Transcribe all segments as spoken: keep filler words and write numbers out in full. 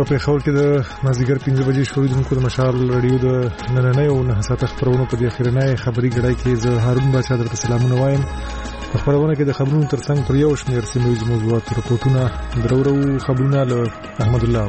په پیښور کې د مازدیګر پنځه بجې شوریدونکو د مشال رادیو د نننۍ او نه ساعته خبرونو په دې اخرنۍ خبري غړای کې زه هارون بچا درته سلامونه وایم. خبرونه کې د خبرونو ترڅنګ پر یو شمېر سیمه ییز موضوعات راپورټونه درورو خبرونه له احمد الله.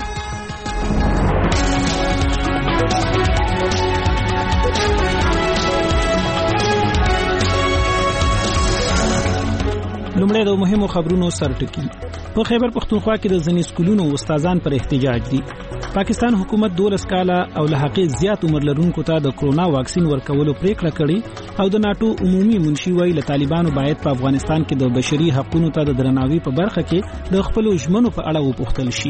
لومړی د مهمو خبرونو سرټکی. په خیبر پختونخوا کې د ځینې سکولونو استادان پر احتجاج دي. پاکستان حکومت دولس کاله او له حقې زیات عمر لرونکو ته د کرونا واکسین ورکولو پریکړه کړې او د ناتو عمومي منشي وایي له طالبانو باید په افغانستان کې د بشري حقوقو ته د درناوي په برخه کې د خپل ژمنو په اړه وپوښتل شي.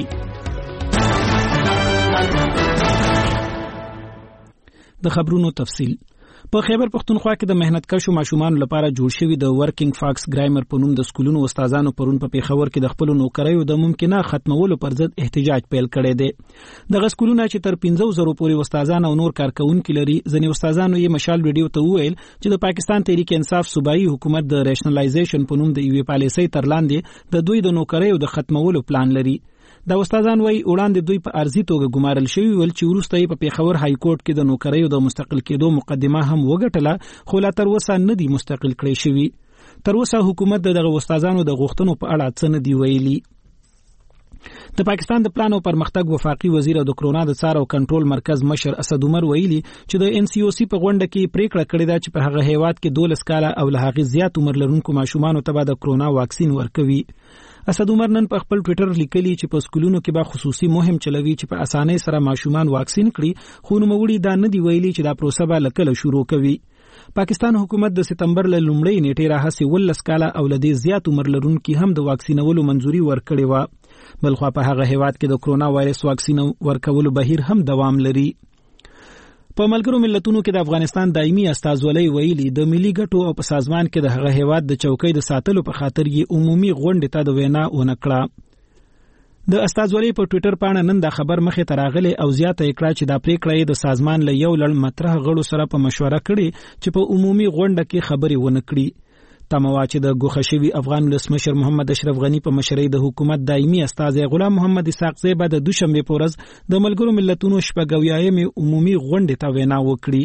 د خبرونو تفصیل. په خیبر پختونخوا کې د مهنتکشو ماشومان لپاره جوړ شوی د ورکینګ فاکس ګرایمر په نوم د سکولونو استادانو پرون په پیښور کې د خپل نوکریو د ممکنه ختمولو پر ضد احتجاج پیل کړی دی. دغه سکولونه چې تر پنځه زره پورې استادان او نور کارکونکي لري، ځینې استادانو یې مشال ویډیو ته وویل چې د پاکستان تحریک انصاف صوبایي حکومت د ریشنلایزیشن په نوم د یوې پالیسۍ تر لاندې د دوی د نوکریو د ختمولو پلان لري. دا استادان وایي وړاندې دوی په ارزي توګه ګمارل شوی ول چې وروسته یې په پیښور های کورټ کې د نوکریو د مستقل کېدو مقدمه هم وګټله، خو لا تر اوسه نه دی مستقل کړی شوی. تر اوسه حکومت دغه استادانو د غوښتنو په اړه څه نه دی ویلي. د پاکستان د پلان او پرمختګ وفاقي وزیر د کرونا د څار او کنټرول مرکز مشر اسد عمر ویلي چې د ان سی او سی په غونډه کې پریکړه کړې ده چې په هغه هیواد کې دولس کاله او له هغه زیات عمر لرونکو ماشومان ته د کرونا واکسین ورکوي. اسد عمر نن په خپل ټوئیټر لیکلی چې په سکولونو کې به خصوصي مهم چلوي چې په اسانۍ سره ماشومان واکسین کړي، خو نوموړي دا نه دی ویلي چې دا پروسه به لکه شروع کوي. پاکستان حکومت د سپتمبر له لومړۍ نیټې راهیسې ولس کاله او لدې زیات عمر لرونکو هم د واکسینولو منځوري ورکړې و. بلخو په هغه هیواد کې د کرونا وایرس واکسین ورکولو بهیر هم دوام لري. په ملګرو ملتونو کې د افغانستان دایمي استازولۍ ویلي د ملي ګټو او په سازمان کې د هغه هیواد د چوکۍ د ساتلو په خاطر یې عمومي غونډې ته د وینا ونکړه. د استازولۍ په ټوئیټر باندې نن دا خبر مخې ته راغلی او زیاته یې کړه چې دا پریکړه د سازمان له یو لړ مطرح غړو سره په مشوره کړې چې په عمومي غونډه کې خبرې ونکړي. تموا چې د ګوښه شوي افغان ولسمشر محمد اشرف غنی په مشرۍ د حکومت دایمي استازی غلام محمد اسحاق زی به د دوشنبه په ورځ د ملګرو ملتونو شپږویایم عمومي غونډې ته وینا وکړي.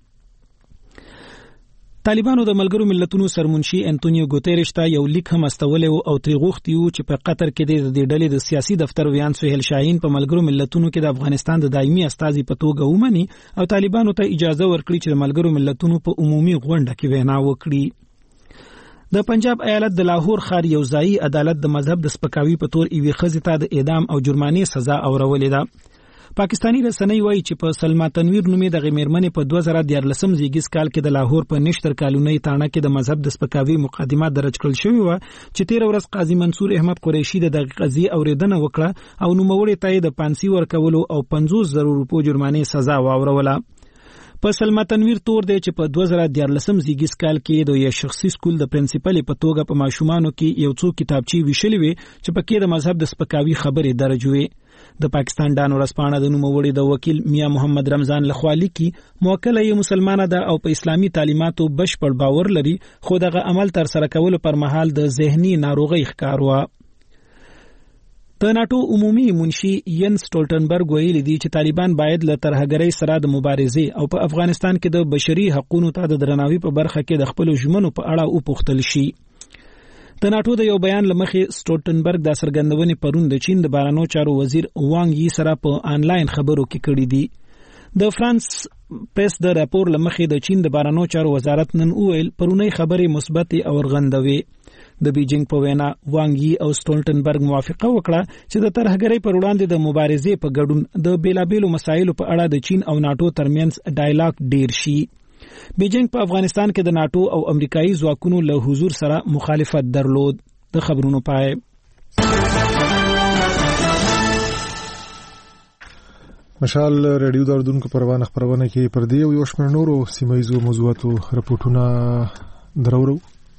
طالبانو د ملګرو ملتونو سرمنشي انټونیو ګوتيريش ته یو لیک هم استولې او تری غوښتي و چې په قطر کې د ډلې د سیاسي دفتر ویان سهیل شاهین په ملګرو ملتونو کې د افغانستان د دایمي استازي په توګه ومني او طالبانو ته اجازه ورکړي چې د ملګرو ملتونو په عمومي غونډه کې وینا وکړي. د پنجاب ایالت د لاهور ښار یو ځایي عدالت د مذهب د سپکاوي په تور یوې ښځې ته د اعدام او جرمانې سزا اورولې ده. پاکستانی رسنۍ وایي چې په سلما تنویر نومې دغه میرمنې په دوه زره دیارلسم زیږیز کال کې د لاهور په نشتر کالونی تاڼه کې د مذهب د سپکاوي مقدمه درج کړل شوې وه چې تیر ورځ قاضي منصور احمد قریشي د دغه قضیې اوریدنه وکړه او نوموړي ته د پانسي ورکولو او پنځوس زره روپو جرمانې سزا واوروله. په سلما تنویر تور دی چې په دوه زره دیارلسم زیږیز کال کې د یو شخصي سکول د پرنسپل په توګه په ماشومانو کې یو څو کتابچې ویشلې وي چې پکې د مذهب د سپکاوي خبرې درج وي. د پاکستان ډانو رسپانه د نوموړي د وکیل میاں محمد رمضان لخوا لیکي موکله یې مسلمانه ده او په اسلامي تعلیماتو بشپړ باور لري، خو دغه عمل تر سره کولو پر مهال د ذهني ناروغۍ ښکار و. د ناتو عمومي منشي ین سټولټنبرګ ویلي دی چې طالبان باید له ترهګرۍ سره د مبارزې او په افغانستان کې د بشري حقوقو ته د درناوي په برخه کې د خپل ژمنو په اړه وپوښتل شي. د ناتو د یو بیان لمخې سټولټنبرګ د څرګندونې پرون د چین د بهرنیو چارو وزیر وانګ یي سره په آنلاین خبرو کې کړې دي. د فرانس پریس د راپور لمخې د چین د بهرنیو چارو وزارت نن وویل پرونی خبرې مثبت او ورغندوي. د بیجینګ په وینا وانګ یي او سټولټنبرګ موافقه وکړه چې د ترهګرۍ پر وړاندې د مبارزې په ګډون د بیلابېلو مسایلو په اړه د چین او ناتو ترمنځ ډایلاګ ډیر شي. بیجینګ په افغانستان کې د ناتو او امریکایي ځواکونو له حضور سره مخالفت درلود. د خبرونو پای. مشال رادیو د اردن کو پروانه خبرونه کې پر دی یو شمېر نورو سیمه ییزو موضوعاتو راپورټونه درورو.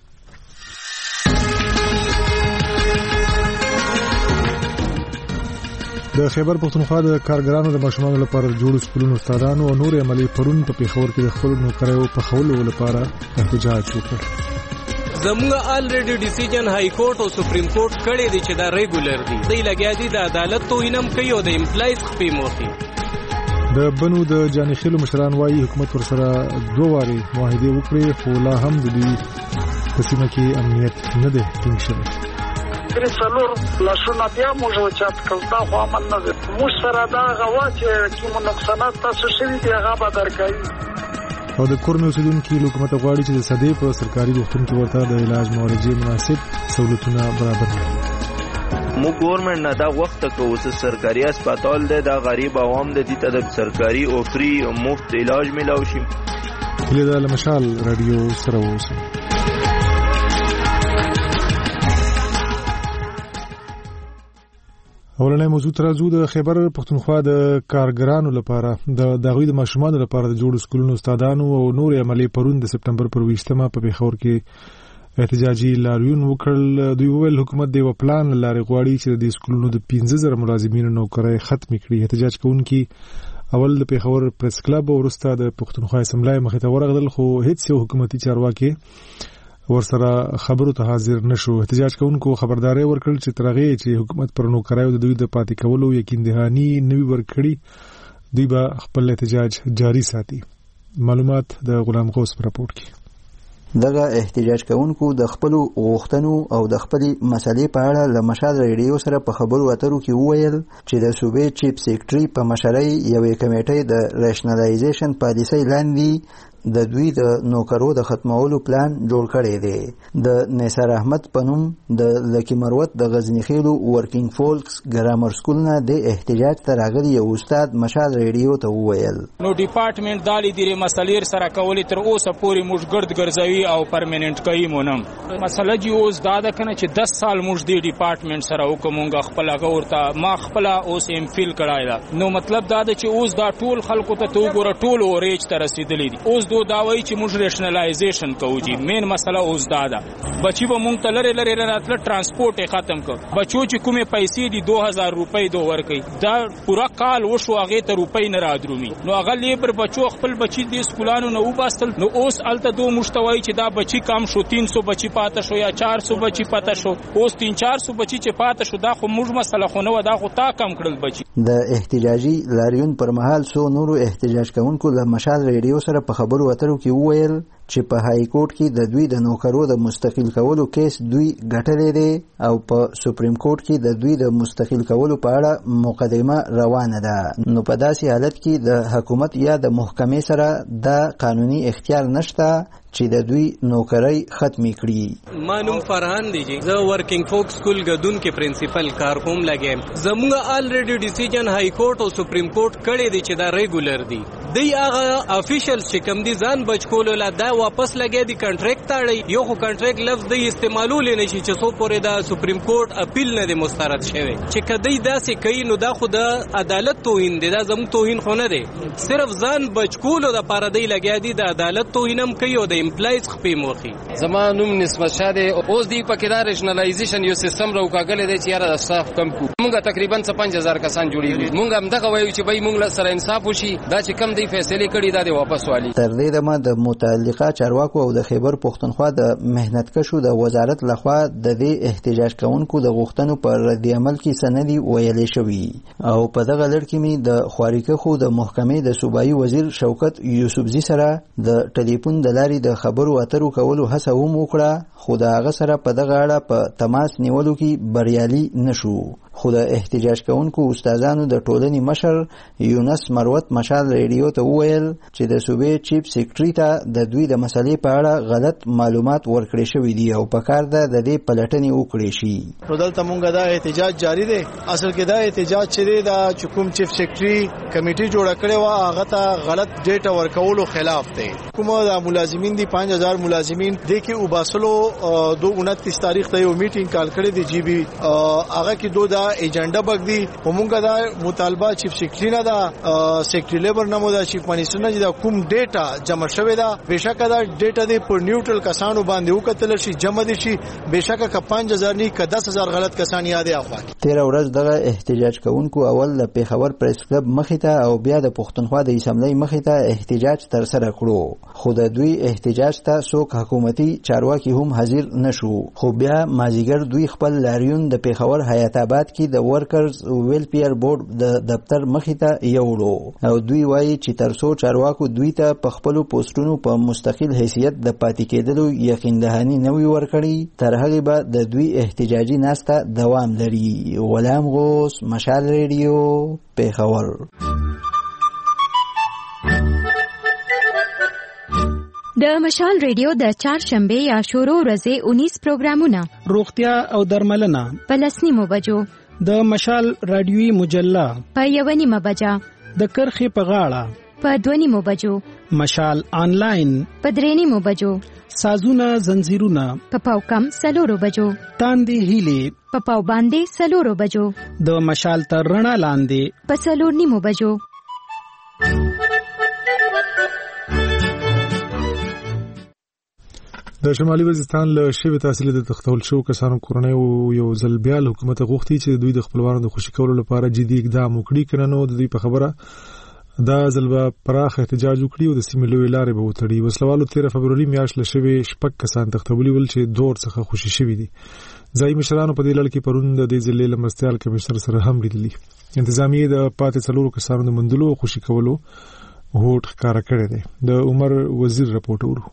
د خیبر پختونخوا د کارګرانو د ماشومانو لپاره جوړ سکولونو استادانو او نور عملي پرون په پیښور کې د خپل نوکریو په خولو لپاره احتجاج وکړ. زموږ الریډي ډیسیژن های کورټ او سپریم کورټ کړي دي چې دا ریګولر دي دوی لګیا دي د عدالت توهینم کوي او د امپلایز خپې موخي. د بنو د جانخیلو مشران وايي حکومت ورسره دوه واري معاهده وکړي خو لا هم د دې په سیمه کې امنیت نه دی ټینګ شوی. درې څلور لاسونه بیا موږ وچات کړل دا خو امن نه دی. موږ سره دا غوا چې کوم نقصانات تاسو شوي دي هغه به درکوي. او د کورنۍ اوسیدونکو حکومت غواړي چې د صدې په سرکاري روغتون کې ورته د علاج معالجې مناسب سہولتونه برابر کړي. مو گورنمنٹ نه دا وخت کو اوس سرکاري هسپتال ده دا غریب عوام د دې ته سرکاري او فری او مفت علاج ملاوي شي. لیدا لمشال رادیو سره اوسه. اولنې موضوع ترازو د خیبر پختونخوا د کارګرانو لپاره د دغوی د ماشومانو لپاره د جوړ سکولونو استادانو او نور عملی پرون د سپټمبر پر ویشتمه په پیښور کې احتجاجي لاریون وکړل. دوی وویل حکومت د یو پلان لارې غواړي چې د سکولونو د پنځه زره ملازمینو نوکرۍ ختم کړي. احتجاج کوونکي اول د پیښور پریس کلب او وروسته د پختونخوا اسمبلی مخې ته ورغلل خو هیڅ یو حکومتي چارواکي ورسره خبرو ته حاضر نشو. احتجاج کوونکو خبرداري ورکړل چې ترغه چې حکومت پر نوکرایو د دوی د پاتې کولو یقین دهانی نوي ورکړي دوی به خپل احتجاج جاری ساتي. معلومات د غلام غوث په راپورټ کې. دغه احتجاج کوونکو د خپل غوښتنو او د خپل مسلې په اړه له مشال ریډیو سره په خبرو اترو کې وویل چې د صوبې چیف سیکریټري په مشرۍ یوې کمیټې د ریشنلایزیشن پالیسۍ لاندې د دوی د نوکرو د ختمولو پلان جوړ کړی دی. د نثار احمد پنوم د لکی مروت د غزنی خیلو ورکینګ فولکس ګرامر سکول نه د احتجاج ته راغلی یو استاد مشال ریډیو ته وویل نو ډپارټمنټ دالي د مسلې سره کولې تر اوسه پورې موږ ګرد ګرځوي او پرمننت کوي مونږ مسله جی اوس دا ده کنه چې دس سال موږ د ډپارټمنټ سره وکومږه خپل غورته ما خپل اوس ام فیل کړای دا نو مطلب دا ده چې اوس دا ټول خلکو ته تو ګوره ټول اورېج ته رسیدلی دي. اوس دو دا وایي چې موږ ریشنلایزیشن کوو جی مین مسله اوس دا ده بچي به موږ ته لري لري راتله ترانسپورت ختم کړ بچو چې کومه پیسې دي دو هزار روپۍ دو ورکړي دا پورا کال وشو هغه ته روپۍ نه رادرومي نو هغه لیبر بچو خپل بچي د سکولانو نه وباستل نو اوس الته دو مشتوي چې دا بچي کم شو تین سو بچي پاته شو یا چار سو بچي پاته شو اوس تین چار سو بچي چې پاته شو دا خو موږ مسله خو نه و دا خو تا کم کړل بچي. د احتجاجي لاریون پر مهال سو نورو احتجاج کوونکو له مشال ریډیو سره په خبرو اترو کې وویل چې په های کورټ کې د دوی د نوکرو د مستقل کولو کیس دوی ګټلې دي او په سپریم کورټ کې د دوی د مستقل کولو په اړه مقدمه روانه ده. نو په داسې حالت کې د حکومت یا د محکمې سره د قانوني اختیار نشته چې د دوی نوکرۍ ختمې کړي. ما نوم فرحان دی چې زه ورکینګ فوک سکول غدون کې پرنسپل کار کوم لګم. زموږ الریډي ډیسیژن های کورټ او سپریم کورټ کړي دي چې دا ریګولر دي دی هغه افیشل چې کوم دي ځان بچ کولو لا دا واپس لګي دي کنټریکټ تاړي یو خو کنټریکټ لفظ دی استعمالول نه شي چې سو پورې دا سپریم کورټ اپیل نه دی مسترد شوی چې کدی داسې کوي نو دا خو د عدالت توهین دی دا زموږ توهین خو نه دی صرف ځان بچ کولو د پاره دی لګي دي د عدالت توهینم کوي او د امپلایز خپې موخي. زما نوم نسبت شاده اوس دی پکې دا ریشنلایزیشن یو سیستم راوکاګل دی چې یاره د سټاف کم کو موږ تقریبا پنځه هزار کسان جوړیږي موږ هم دغه وایو چې بای موږ سره انصاف وشي دا چې کم دی فیصله کړي دا دی واپس والی. تر دې دمه د متعلقه چارواکو او د خیبر پختونخوا د مهنتکشو د وزارت لخوا د دې احتجاج کوونکو د غوښتنو پر رد عمل کې سندي ویلې شوې او په دغه لړ کې می د خواریکه خو د محکمې د صوبایي وزیر شوکت یوسفزي سره د ټلیفون د لارې د خبرو اترو کولو هڅه هم وکړه خو د هغه سره په دغه اړه په تماس نیولو کې بریالي نشو. خو د احتجاج کوونکو استادانو د ټولنې مشر یونس مروت مشال ریډیو ته وویل چې د صوبې چیف سیکریټري ته د دوی د مسلې په اړه غلط معلومات ورکړي شوي دي او په کار ده د دې پلټنې وکړي شي. نو دلته مونږ دا احتجاج جاری دی. اصل کې دا احتجاج چې دی دا چکم چیف سیکریټري کمیټي جوړه کړې و هغه ته غلط ډیټا ورکولو خلاف دی. کومه د ملازمین دي پنځه هزار ملازمین د کې وباسلو دو انتیس تاریخ ته یو میټینګ کال کړی دی جی بي هغه کې دوه دا ایجنډا بغدي همغه دا مطالبه چیف سیکریټری نه دا سیکریټری لیبر نمو دا چیف منسټر نه دا کوم ډیټا جمع شوی دا بهشکه دا ډیټا دی پر نیوټرل کسانو باندې وکتل شي جمع دي شي بهشکه ک پنځه هزار نه ک دس هزار غلط کسان یادې اخوا تیر ورځ دغه احتجاج کوونکو اول د پیښور پریس کلب مخې ته او بیا د پښتونخوا د اسمبلی مخې ته احتجاج تر سره کړو خو د دوی احتجاج ته څوک حکومتي چارواکي هم حاضر نشو خو بیا مازیګر دوی خپل لاریون د پیښور حیات آباد کې د ورکرز ویلفیر بورډ د دفتر مخې ته یوړو او دوی وایي چې ترڅو چارواکو دوی ته په خپل پوسټونو په مستقل حیثیت د پاتې کېدلو یقین دهاني نه وي ورکړي تر هغه به د دوی احتجاجي ناسته دوام لري. غلام غوث، مشال ریډیو، پیښور. د مشال ریډیو د چهارشنبه یا شروع ورځې انیس پروګرامونه روغتیا او درملنه په لس نیمو بجو، د مشال رادیوي مجله په یو نیمه بجه، د کرخې په غاړه په دوه نیمو بجو، مشال آنلاین په درې نیمو بجو، سازونه زنجیرونه په پاو کم سلورو بجو، تاندې هیلې په پاو باندې سلورو بجو، د مشال تر رڼا لاندې په سلور نیمو بجو. د شمالي وزیرستان له شوی تحصیل د تختول شو کسانو کورنۍ او یو ځل بیا حکومت غوښتي چې دوی د خپلوانو د خوشی کولو لپاره جدي اقدام وکړي کنه نو د دوی په خبره دا ځل به پراخ احتجاج وکړي او د سیمې لوی لارې به وتړي. وسلوالو تیر فبروري میاشت له شوی شپږ کسان تختولي ول چې دور څخه خوشی شوی دي. ځای مشرانو په دې لړ کې پرون د دې ځلې لمستیال کمشنر سره هم لیدلي. انتظامیه د پاتې څلورو کسانو د مندلو خوشی کولو هوټ ښکارا کړی دی. د عمر وزیر رپورټ ورو.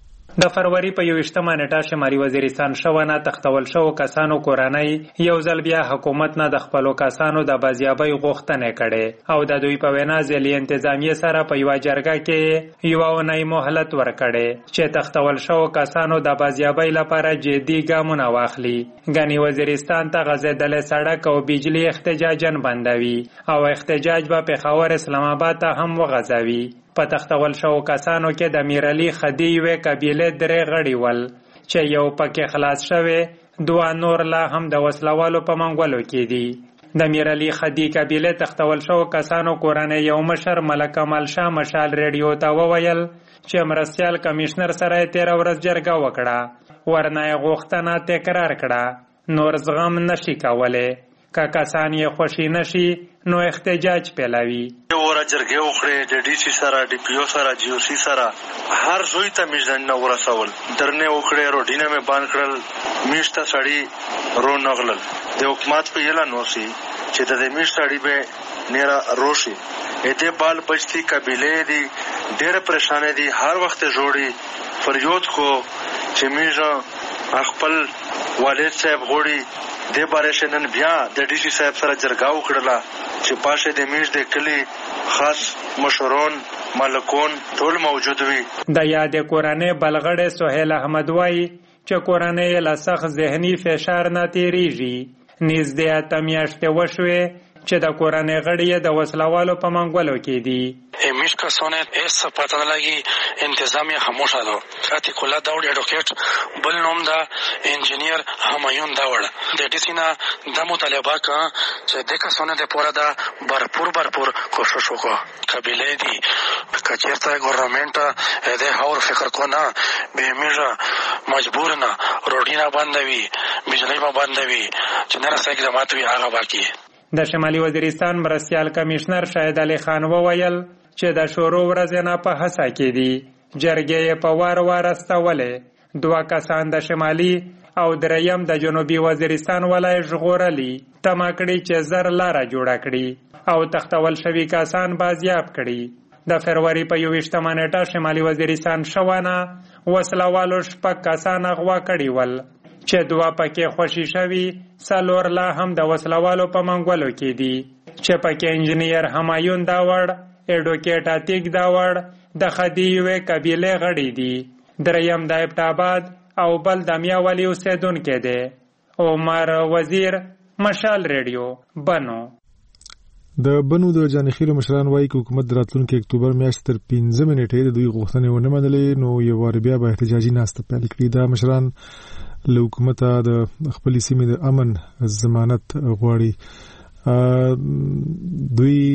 د فروری په یوویشتمه نیټه شمالي وزیرستان شونه تختول شو کسانو کورنۍ یو ځل بیا حکومت نه د خپلو کسانو د بازیابۍ غوښتنه کړي او د دوی په وینا ځلې انتظامیه سره په یو جرګه کې یو اونۍ مهلت ورکړي چې تختول شو کسانو د بازیابۍ لپاره جدي ګامونه واخلي. غني وزیرستان ته غزیدل سړک او بجلی احتجاجن بندوي او احتجاج به پیښور اسلام آباد ته هم وغځوي. په تختول شو کسانو کې د میرعلی خدی وې قبیله درې غړي ول چې یو پکې خلاص شوه، دوه نور لا هم د وسلوالو په منګولو کې دي. د میرعلی خدی قبیله تختول شو کسانو کورنۍ یو مشر ملک کمال شاه مشال ریډیو ته وویل چې مرستیال کمشنر سره تیر ورځ جرګه وکړه ورنه غوښتنه تکرار کړه نور زغم نشي کوله که کسان یې خوشی نشي نو احتجاج پیلاوي. ورا جرګه وکړي د ډي سي سره ډي پی او سره جی او سی سره هر زوی ته میژن نه ورسول درنه وکړي روډینه مې باندې کړل میشته سړی رو نغلل د حکومت په یلا نوسی چې د دې میشته سړی به نیرا روشي اته بال بچتی قبیله دي ډېر پریشان دي هر وخت جوړي فریاد کو چې میژه خپل والد صاحب غوړي د بارشنن بیا د ډي سي صاحب سره جرګه وکړه چې پاشه د میش د کلی خاص مشرون ملکون ټول موجود وي. د یاد کورنۍ بلغړې سهیل احمد وای چې کورنۍ له سخت ذهني فشار نه تیریږي. نږدې اته میاشتې وشوې چې د کورنۍ غړي د وسلوالو په منګولو کې دي. همیش کسانه ایس پته نه لګي انتظامیه خاموشه ده. عتیق الله داوود اډوکیټ بل نوم دا انجینیر همایون داوود د ډي سي نه د مطالبه کا چې د کسانه د پوره دا برپور برپور کوشش وکړه قبیله دي کچیرته ګورنمنت د هاور فکر کو نه به میجا مجبور نه روډینا بندوي بجلی ما بندوي چې نه رسېږي د ماتوي هغه باقي. د شمالي وزیرستان مرستیال کمشنر شاهد علي خان وویل چې د شورو ورځ نه په هڅه کې دي جرګې په وار وار استولې دوه کسان د شمالي او دریم د جنوبي وزیرستان ولای ژغورلي تماکړي چې زر لاره جوړه کړي او تختول شوی کسان بازیاب کړي. د فروری په یوویشتمه نیټه شمالي وزیرستان شونه وسلوالو شپږ کسان اغوا کړي ول چې دوه پکې خوشی شوی سلور لا هم د وسلوالو په منګولو کې دي چې پکې انجینیر همایون داوړ اډوکیټ عتیق داوړ د خدیوې قبیله غړي دي. دریم د ابټاباد او بل د میاولی اوسیدونکو دی. عمر وزیر مشال ریډیو بنو. د بنو د جانخیل مشران وایي چې حکومت راتلونکي اکتوبر میاشت تر پنځمې نیټې د دوی غوښتنې ونه منلې نو یو وار بیا به احتجاجي ناسته پیل کړي. دا مشران له حکومت د خپل سیمې د امن ضمانت غواړي. دوی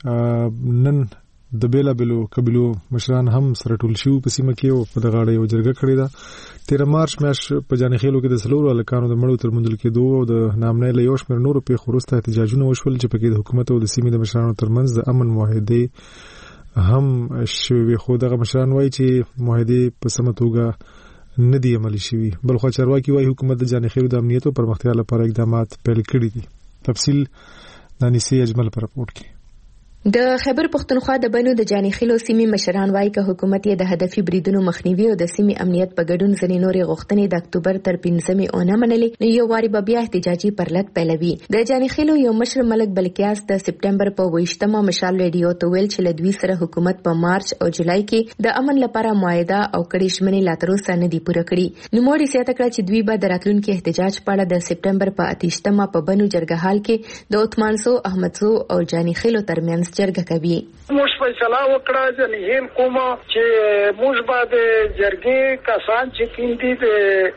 نن د بیلا بلو قبیلو مشران هم سره ټول شو په سیمه کې او په دغه اړه یو جرګه کړې ده. تیر مارچ میاشت په جانخیلو کې د سلورو الکانو د مړو تر مندل کېدو او د نامنۍ له یو شمېر نورو پیښو وروسته احتجاجونه وشول چې پکې د حکومت او د سیمې د مشرانو ترمنځ د امن معاهدې هم شوي، خو دغه مشران وایي چې معاهدې په سمه توګه نه دي عملي شوي. بلخو چارواکي وایي حکومت د جانخیلو د امنیت او پرمختیا لپاره اقدامات پیل کړي دي. تفصیل د انیسي اجمل پر راپورټ کې. د خیبر پښتونخوا د بنو د جانخیلو سیمې مشران وایي چې حکومت یې د هدفي بریدونو مخنیوي او د سیمې امنیت په ګډون ځنې نورې غوښتنې د اکتوبر تر پنځمې اونه منلې، نو یو واري به بیا احتجاجي پرلط پیلوي. د جانخیلو یو مشر ملک بلکیاس د سپټمبر په ویشتمه مشال ریډیو ته ویل چې له دوی سره حکومت په مارچ او جولای کې د امن لپاره معاهده او کړي ژمنې لا تر اوسه نه دي پوره کړي. نو موږ زیاته کړه چې دوی به د راتلونکي احتجاج په اړه د سپټمبر په اتیشتمه په بنو جرګه حال کې د عثمانزو احمدزو او جانخیلو ترمنځ جرګه کوي. موږ فیصله وکړه چې نه کوم چې موږ باندې جرګې کسان چې کیندي د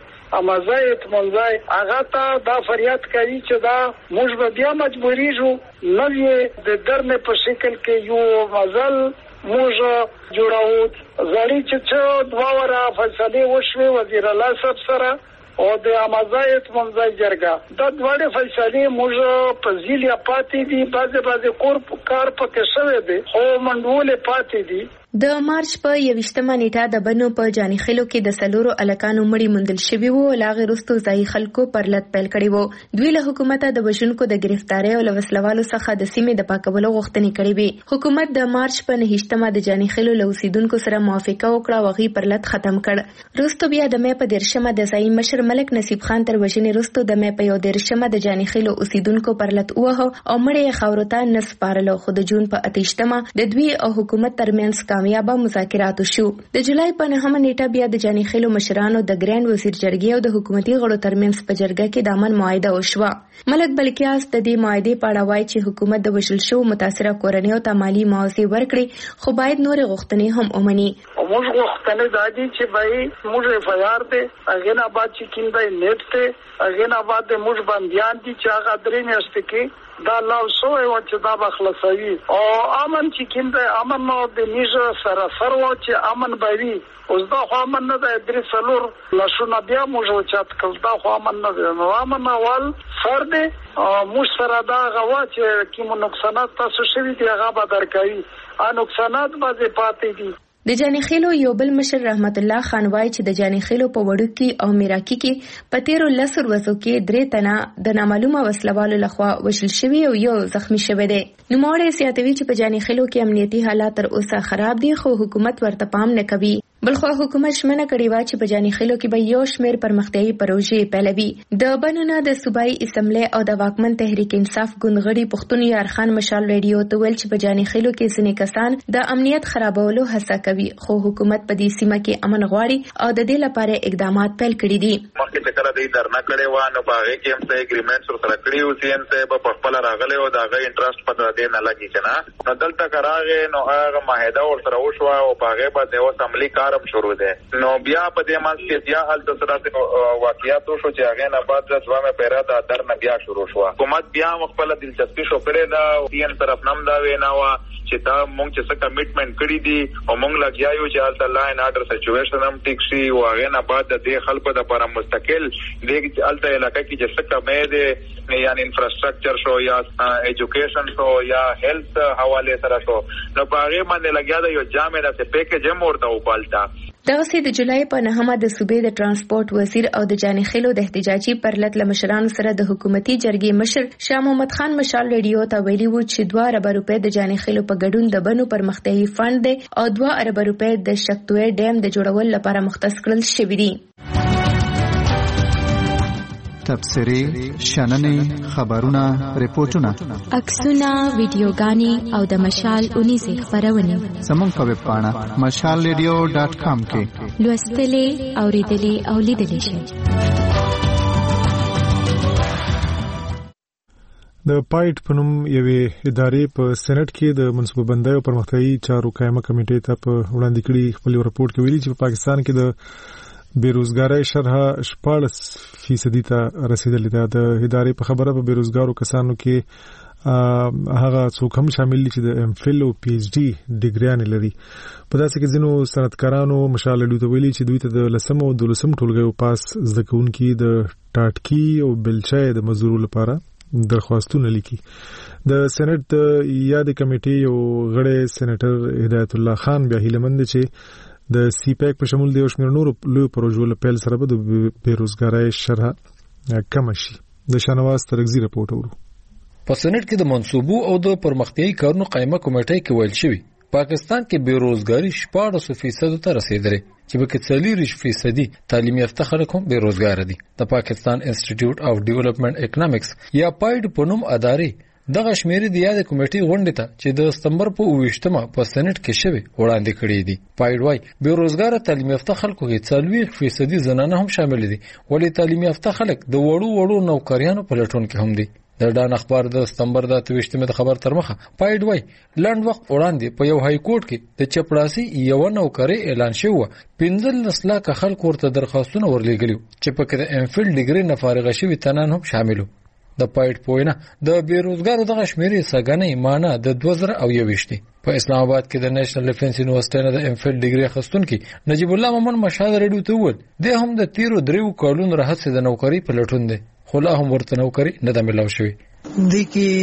امازایت منځای هغه ته دا فریاد کوي چې دا موږ به بیا مجبوری شو نوې د درنه په شکل کې یو مزل موږ جوړاو. زړی چې څو دوه ورا فیصله وشوي وزیر الله صاحب سره او د امازایت منځای جرګه دا دوه فیصله موږ په ځیلیا پاتې دي، بعضه بعضه کور کار پکې شوی دی خو منډول پاتې دي. د مارچ په یوشتمه نیټه د بنو په جانخیلو کې د سلورو الکانو مړي موندل شوي وو. لاغه رستو ځای خلکو پرلط پیل کړي وو. دوی له حکومت د وژونکو د گرفتاری او وسلوالو څخه د سیمې د پاکولو غوښتنې کړې وي. حکومت د مارچ په نهشتمه د جانخیلو له اوسیدونکو سره موافقه وکړه او غي پرلط ختم کړ. رستو بیا د مې په دیرشمه د ځای مشر ملک نصیب خان تر وژنې رستو د مې په یو دیرشمه د جانخیلو اوسیدونکو پرلط وه او مړي خاورته نسپارلو. خو د جون په اتیشتمه د دوی او حکومت ترمنځ کامیابه مذاکرات شو. د جولای په نهمه نیټه بیا د جانخیلو مشرانو د ګرانډ وزیر جرګې او د حکومتي غړو ترمنځ په جرګه کې د امن معاهده وشوه. ملک بلکیاس د دې معاهدې په اړه وایي چې حکومت د وژل شو متاثره کورنیو ته مالی معاوضې ورکړي، خو باید نورې غوښتنې هم ومني. موږ غوښتنې دا دي چې بای موږ فیار دي هغه نه بعد چې کیندای نیټ ته هغه نه بعد موږ بنديان دي چې هغه درې میاشتې کې دا لاو سوې و چې دا بخلصوي او امن چې کیندای امن نو د میژه سره سره و چې امن بوي. اوس دا خو امن نه د درې څلور لښونه بیا موږ چات کړ دا خو امن نه دی. نو امن اول سر دی موږ سره دا غوا چې کوم نقصانات تاسو شوي دي هغه به درکوي، ا نقصانات به پاتې دي. د جانخیلو یو بل مشر رحمت الله خان وایي چې د جانخیلو په وړوکی او میراکی کې په تیرو لسو ورځو کې درې تنه د نامعلومه وسلوالو لخوا وژل شوي او یو زخمی شوی دی. نوموړی زیاتوي چې په جانخیلو کې امنیتي حالات تر اوسه خراب دي خو حکومت ورته پام نه کوي. بلخو حکومت شمنه کړې و چې په جانخیلو کې به یو شمېر پرمختیایي پروژې پیلوي. د بنونه د صوبایي اسمبلی او د واکمن تحریک انصاف ګوندغړي پښتون یار خان مشال ریډیو ته ویل چې په جانخیلو کې ځینې کسان د امنیت خرابولو هڅه کوي، خو حکومت په دې سیمه کې امن غواړي او د دې لپاره اقدامات پیل کړي دي. مخکې چې کله دوی درنه کړې و نو په هغه کې هم څه اګریمنټ سره کړی و چې هم څه په خپل راغلی او د هغه انټرست پته دی نه لګی چې نه نو دلته کراغه نو هغه معاهده ورسره وشو او په هغه باندې اوس عملی کارم شروع دی. نو بیا په دې مانس کې بیا حالت سره واقعیت شو چې هغه نه بعد د ځوامه پیرا د درنه بیا شروع شو. حکومت بیا خپل دلچسپي شو کړې دا دین طرف نم دا وینا وا چې دا مونږ چې څه کمیټمنټ کړی دي او مونږ لګیایو چې حالت الله ان اډر سچويشن هم ټیک شي او هغه نه بعد د خلکو د لپاره مستقل د الته علاقې کې چې څه کمې دي یعنی انفراستراکچر شو یا ایجوکیشن شو یا هیلث حواله سره شو نو په هغه باندې لګیا دا یو جامع د پیکیج هم ورته وپالتا. دغه سي د جولای په نهمه د صوبې د ترانسپورت وزیر او د جانخیلو د احتجاجي پرلط لمشرانو سره د حکومتي جرګې مشر شاه محمد خان مشال ریډیو ته ویلي و چې دوه ارب روپے د جانخیلو په ګډون د بنو پرمختیایي فند دی او دوه ارب روپے د شکتوې ډیم د جوړول لپاره مختص کړل شوی دی. تبصرې، شننې، خبرونه، ریپورتونه، عکسونه، ویډیوګانې او د مشال اونیزې خبرونه زموږ په ویب پاڼه مشال ریډیو ډاټ کام کې لوستلې، اوریدلې او لیدلې شئ. د پایټ په نوم یوې ادارې په سېنات کې د منصوبه بندۍ او پرمختیایي چارو قائمه کمیټې ته په وړاندې کړي خپل رپورټ کې ویلي چې په پاکستان کې د بیروزګاری شرح شپاړس فیصدي ته رسیدلې ده. د ادارې په خبره په بیروزګارو کسانو کې هغه څوک هم شامل دي چې د ایم فل او پی ایچ ډي ډیګریان لري. په داسې کې ځینو صنعتکارانو مشال ډیو ته ویلي چې دوی ته د لسم او دولسم ټولګیو پاس زده کوونکي د ټاټکی او بلچای د مزدورو لپاره درخواستونه لیکي. د سېنات د یاد کمیټې یو غړی سېنیټر هدایت الله خان بیا هیلمند چې د سی پیک په شمول د یو شمېر نورو لویو پروژو له پیل سره به د بیروزګارۍ شرح کم شي. د شانواز ترغزي رپورټ ورو. په سېنات کې د منصوبو او د پرمختیايي کارونو قائمه کمیټې کې ویل شوی پاکستان کې بیروزګاری شپاړس فیصد ته رسیدلې چې به څلور فیصدي تعلیم یافته خلک هم بیروزګار دي. د پاکستان انسټیټیوټ اف ډیولپمنٹ اکونومکس یا پاید په نوم ادارې دغه شمیرې د یاد کمیټې غونډې ته چې د سپتمبر په اوویشتمه په سېنات کې شوی وړاندې کړې دي. پاید وايي بیروزګار تعلیم یافته خلکو کې څلور فیصدي زنانه هم شامل دي ولې تعلیم یافته خلک د وړو وړو نوکریانو په لټون کې هم دي. د ډان اخبار د سپتمبر د اوویشتمه د خبر تر مخه پاید وايي لاند وخت وړاندې په یو های کورټ کې د چپړاسي یو نوکری اعلان شوی پنځلس لک خلک ورته درخواستونه ورلېږلي چې په کې د ام فل ډیګري نه فارغ شوي تنان هم شامل. د پاید پوینه د بیروزګارو دغه شمیرې سګنې معنی د دوه زره او یوویشت په اسلام آباد کې د نېشنل ډیفنس یونیورسيټي نه د ام فل ډیګري اخیستونکي نجیب الله مومن مشهد رډیو ته وویل د هم د تیرو دریو کالونو راهڅ د نوکری په لټون دي خو لا هم ورته نوکری نه د ملاو شوی. د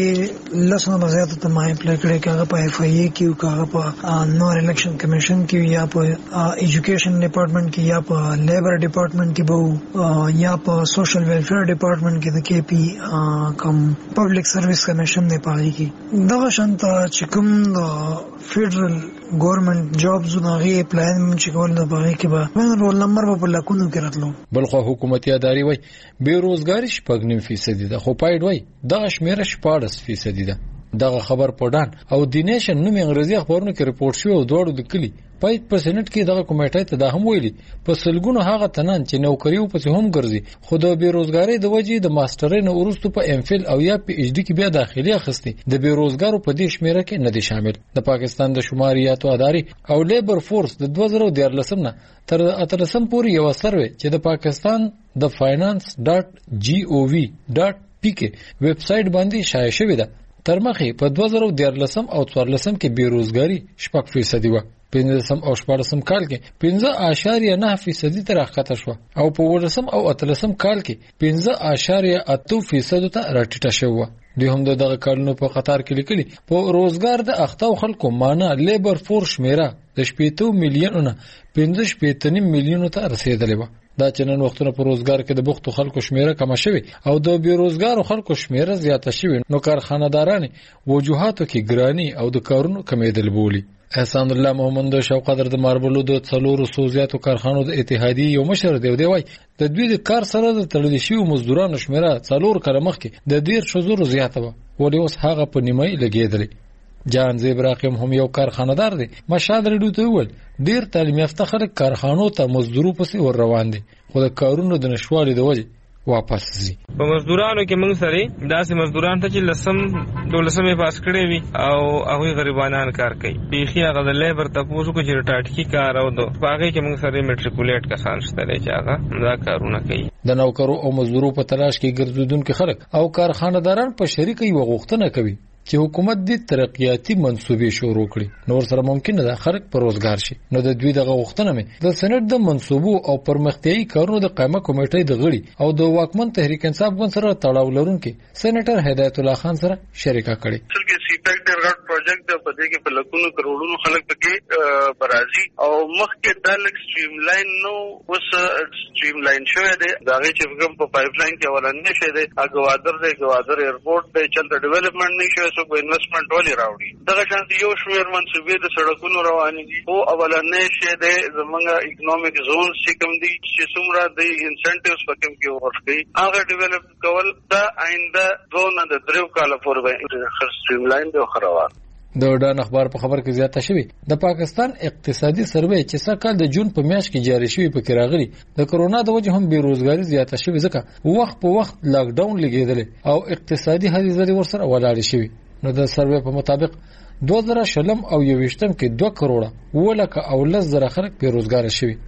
کې لسمه مزیات ته ما اپلای کړی کاغه په اف ای کې او کاغه په نور الیکشن کمیشن کې یا په ایجوکیشن ډپارټمنټ کې یا په لیبر ډپارټمنټ کې بو یا په سوشل ویلفیر ډپارټمنټ کې د کې پی کم پبلک سرویس کمیشن نه پالي کې دغه شانت چې کوم د فدرل ګورنمنت جابز نه غي اپلای چې کول نه پاره کې به رول نمبر په لکونو کې راتلو. بلخو حکومتي ادارې وای بیروزګاری شپږ نیم فیصد ده خو پاید وای دغه شمیره شپاړس فیصدي ده. دغه خبر په ډان او د نیشن نوم انګریزي اخبارونو کې رپورټ شوی او دوړو د کلی پاید په سېنات کې دغه کمیټې ته د هم ویلي په سلګونو هغه تنان چې نوکریو په هم ګرځي خو د بیروزګاری د وجې د ماسترۍ نه ورستو په ام فل او یا پی ایچ ډي کې بیا داخلي اخستي د بیروزګارو په دې شمیره کې نه دي شامل. د پاکستان د شماریاتو ادارې او لیبر فورس د دوه زره دیارلسم نه تر اتلسم پورې یو سروې چې د پاکستان د فاینانس ډاټ جی او وی ډاټ پی کې ویب سټ باندې شایع شوی ده. تر مخې په دوه زره دیارلسم او څوارلسم کې بیروزګاری شپږ فیصدي و. پنځلسم او شپاړسم کال کې پنځه اعشاریه نه فیصدي ته راکته شو او په ولسم او اتلسم کال کې پنځه اعشاریه اته فیصد ته راټیټه شو. د هم دغه کارونو په قطار کې لیکلي په روزګار د اخته خلکو معنی لیبر فورس شمیره د شپږ میلیونونه پنځه شپږ میلیونو ته رسیدلې و. دا چې نن وختونه په روزګار کې د بوختو خلکو شمیره کم شوی او د بیروزګارو خلکو شمیره زیاته شوی نو کارخانه‌داران وجوهاتو کې ګرانی او د کارونو کمیدل بولی. احسان الله محمد شوقدر د ماربلو د څلورو سوزیاتو کارخانو د اتحادیې یو مشر دی دی وای د دوی د کار سره د تړل شوی مزدورانو شمیره څلور کله مخکې د ډیر شزورو زیاته و ولې اوس هغه په نیمه لګیدل. جان زیبراقم هم یو کارخانه‌دار دی مشهد رډیو ته ویل ډیر تعلیم یافته خلک کارخانو ته مزدورو پسې ور روان دي خو د کارونو د نشوالي د وجې واپس ځي. په مزدورانو کې موږ سره داسې مزدوران ته چې لسم دولسمې پاس کړي وي او هغه غریبانان کار کوي بیخي هغه د لیبر تاسو کو چې ټاټکی کار او دو باغې کې موږ سره میټریکولیټ کسان شته چې هغه دا کارونه کوي. د نوکرو او مزدورو په تلاش کې ګرځیدونکو خلک او کارخانه‌داران په شریکي وغوښتنه کوي چې حکومت دې ترقیاتي منصوبې شروع کړي نور سره ممکن ده خلک په روزګار شي. نو د دوی دغه غوښتنه مې د سېنات د منصوبو او پرمختیايي کارونو د قائمه کمیټې د غړي او د واکمن تحریک انصاف ګوند سره تړاو لرونکي سېنیټر هدایت الله خان سره شریکه کړي. څنګه سیپیک ډېر غټ پروجیکټ دی په دې کې په لکونو کروڑونو خلک پکې برازي او مخکې د لک سټریم لاین نو اوس سټریم لاین شوی دی دا چې کوم په پایپ لاین کې ولنه شي دی اګوادر دی اګوادر ایرپورټ دی چې د ډیولپمنٹ نه شي سو په انویسټمنٹ ولې راوړي دغه شانتي یو شمیر منصوبې د سړکونو رواني دي او اولنې شي د زمونږ اکونومیک زون چې کوم دي چې څومره د انسنټیوز پکې کې ورکړي هغه ډیولپ کول دا آینده زون د دریو کال پورې خر سټریم لاین دی خروان. د ډان اخبار په خبر کې زیاته شوی د پاکستان اقتصادي سروې چې سکهال د جون په میاشت کې جاری شوی په کې راغلي د کرونا د وجې هم بیروزګاری زیاته شوی ځکه وخت په وخت لاک ډاون لګیدل او اقتصادي هدي زری ورسره ولاړ شوی. نو د سروې په مطابق دوه زره شلم او یوویشتم کې دوه کروڑه ولکه او لس زره خلک بیروزګار شوي.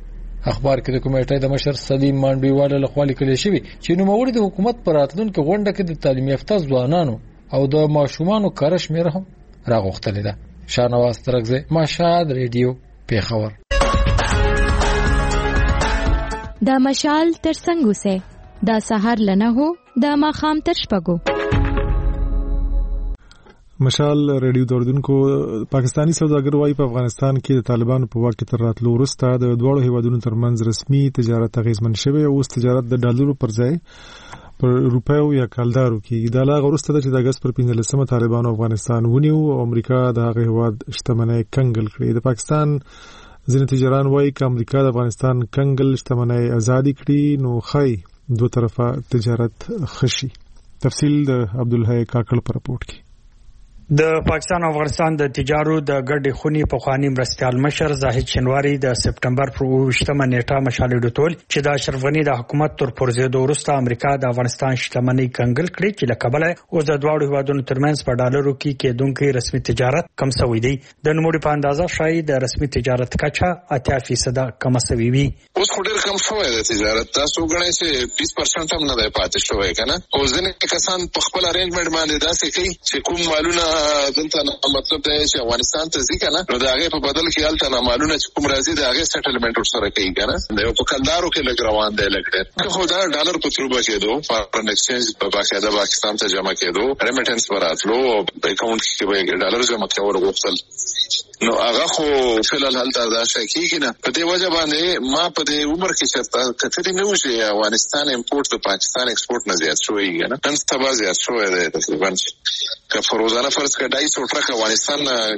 اخبار کې د کمیټې د مشر سلیم مانډویواله لخوا لیکل شوی چې نوموړي د حکومت پر راتلونکو غونډه کې د تعلیم یافته ځوانانو او د ماشومانو کار شمیر هم راغوښتل ده. شاهنواز ترغزه، مشال ریډیو، پیښور. دا مشال تر څنګه سه دا سحر لنه هو دا ماخام تر شپګو. مشال ریډیو دوردونکو پاکستانی سوداګر وايي په افغانستان کې د طالبانو په واک تر راتلو وروسته د دوه هیوادونو ترمنځ رسمي تجارت اغیزمن شوی او تجارت د ډالرو پر ځای پر روپیو یا کالدارو کې د لاغ وروسته د اگست پر پنځلسمه طالبانو افغانستان ونیو او امریکا د هغه هیواد شتمنۍ کنګل کړې. د پاکستان ځینې تجاران وايي چې امریکا د افغانستان کنګل شتمنۍ ازادي کړي نو خای دوه طرفه تجارت خشي. تفصیل د عبدالحی کاکړ پر رپورت کې. د پاکستان او افغانستان د تجارو د ګډې خونی په خواني مرستيال مشر زاهد شنواری د سپټمبر پر اووه نیټه مشالې ډوټول چې د اشرف غنی د حکومت تر پرځېدو وروسته امریکا د افغانستان شتمنۍ کنګل کړې چې لکبل او د دوه هیوادونو ترمنځ په ډالرو کې کېدونکو رسمي تجارت کم شوی دی. د نوموړي په اندازه شاید د رسمي تجارت کچا اتیا فیصد کم شوی وي. اوس خو ډیر کم شوی دی تجارت، تاسو غواړئ چې بیس پرسنټ هم نه دی پاتې شوی کنه. او ځینې کسان په خپل ارینجمنت باندې داسې کوي چې کوم مالونه دلته مطلب دی چې افغانستان ته ځي کنه نو دا هغه په بدل کې الته نه مالونه چې کوم راځي دا هغه سیټلمنټ ورسره کوي کنه. دا په کلدارو کې لګ روان دی لګ خو دا ډالر په تروبه کېدو فارن ایکسچینج په باقاعده پاکستان ته جمع کېدو ریمیټنس وراتلو په اکاونټ کې به ډالر جمع کول غوښتل نو هغه خو فلل حل دا شکی کنه. په دې وجه باندې ما په دې عمر کې چې کتري نه وشي افغانستان امپورټ د پاکستان ایکسپورټ نه زیات شوی کنه. نن ستاسو زیات شوی دی تقریبا که فروزانه فرض کړه ډایس او ټرک افغانستان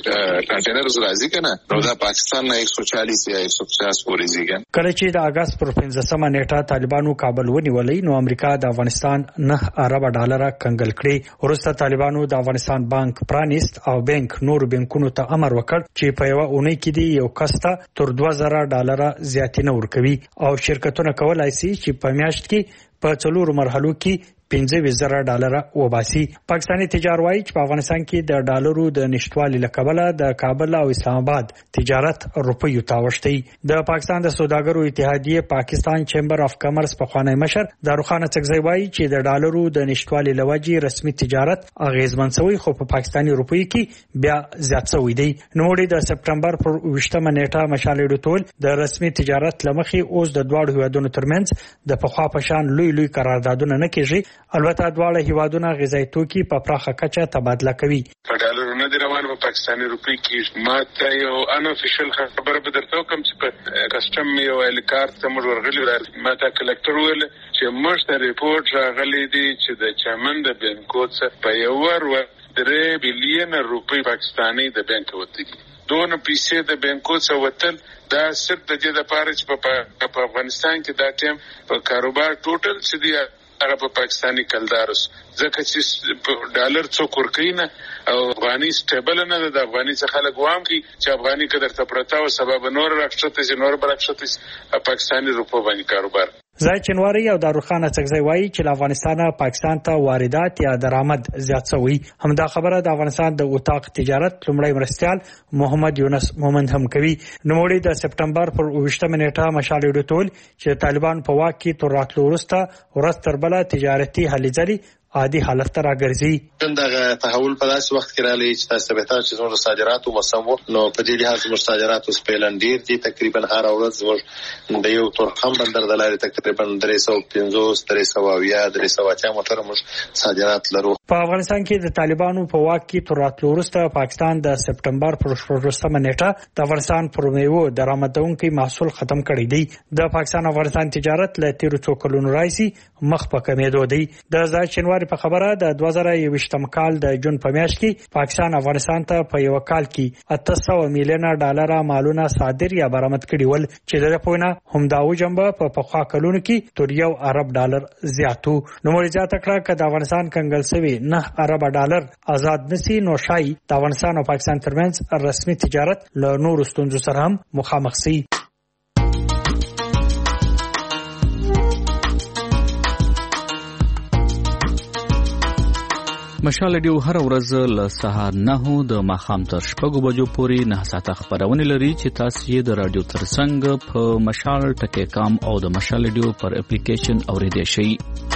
کنټینرز راځي کنه نو دا پاکستان نه ایک سو چالیس یا ایک سو پچاس پورې ځي. کله چې د اگست پر پنځمه نیټه طالبانو کابل ونیولې نو امریکا د افغانستان نه ارب ډالر کنګل کړي. ورسته طالبانو د افغانستان بانک پرانیست او بانک نور بانکونو ته امر وکړ چې په یو اونۍ کې دی یو کسته تر دوه زره ډالر زیاتې نه ورکوي او شرکتونه کولای شي چې په میاشت کې په څلورو مرحلو کې پنځه زره ډالر وباسي. پاکستاني تجار وايي چې په افغانستان کې د ډالرو د نشټوالي لکبله د کابل او اسلام آباد تجارت روپیو تاوشتي. د پاکستان د سوداګرو اتحادیه پاکستان چیمبر اف کامرس په خوانی مشر داروخان څکزی وايي چې د ډالرو د نشټوالي لوجي رسمي تجارت اغیزمن شوی خو په پاکستاني روپیو کې بیا زیات شوی دی. نو د سپټمبر پر اووه نیټه مشالې ډوټول د رسمي تجارت لمخي اوس د دوه هیوادونو ترمنځ د پخوا پشان لوی لوی قراردادونه نه کیږي. البته دواړه هیوادونه غذایی توکي په پراخه کچه تبادله کوي. په ډالرو نه دی روان په پاکستاني روپی کې ماته یو ان افیشل خبره به درته کوم چې په کسٹم یو الکارت تمر ورغلی راځي ماته کلکټر ویل چې موږ ته ریپورت راغلی دی چې د چمن د بانکو څخه په یو ور درې بلین روپی پاکستاني د بانک وتی دونه پیسې د بانکو څخه وتل دا صرف د دې لپاره چې په افغانستان کې دا ټیم په کاروبار ټوټل چې دی هغه په پاکستاني کلدارس ځکه چې ډالر څوک ورکوي نه او افغاني سټیبل نه ده. د افغاني څخه خلک وام کوي چې افغاني قدر ته پرتا او سبب نور راکښته چې نور برکښته پاکستاني روپو باندې کاروبار. زاهد چنواری او داروخان څکزی وايي چې افغانستان پاکستان ته واردات یا درآمد زیات شوی. همدا خبره د افغانستان د اوتاق تجارت لومړی مرستيال محمد یونس مومند هم کوي. نوموړي د سپټمبر پر اووه نیټه مشالې ډوټول چې طالبان په واک کې تر راتلو وروسته ورځ تر بله تجارتي هلې ځلې عادي حالت ته راګرځي. دغه تحول په داسې وخت کې راغلی چې تاسو به تاسو زموږ صادرات او مسمو نو په دې لحاظ زموږ صادرات اوس په لندیر دي تقریبا هر ورځ زموږ د یو تور خام بندر د لارې تقریبا درې سوه پنځوس درې سوه اویا درې سوه اتیا موټر موږ صادرات لرو. په افغانستان کې د طالبانو په واک کې تر راتلو وروسته پاکستان د سپټمبر پر شپږمه نیټه د افغانستان پر میوو درآمدونکو محصول ختم کړی دی. د پاکستان افغانستان تجارت له تیر څو کلونو راځي مخ په کمیدو دی. د زاهد شنواری په خبره د دوه زره یوویشتم کال د جون په میاشت کې پاکستان افغانستان ته په یو کال کې اته سوه میلیونه ډالر مالونه صادر یا برآمد کړي ول چې د پونه هم دا وجنبه په پخوا کلونو کې تر یو ارب ډالر زیاتو. نو مړي زیاته کړه چې د افغانستان کنګل سوي نه ارب ډالر آزاد نسی نو شای د افغانستان او پاکستان ترمنځ رسمي تجارت له نور ستونزو سره هم مخامخ سي. مشال رادیو هر ورځ له سهار نهو د ماښام تر شپږو بجو پورې نه ساعته خبرونه لري چې تاسو یې د رادیو ترڅنګ په مشال ټکی کام او د مشال رادیو پر اپلیکیشن اوریدئ شئ.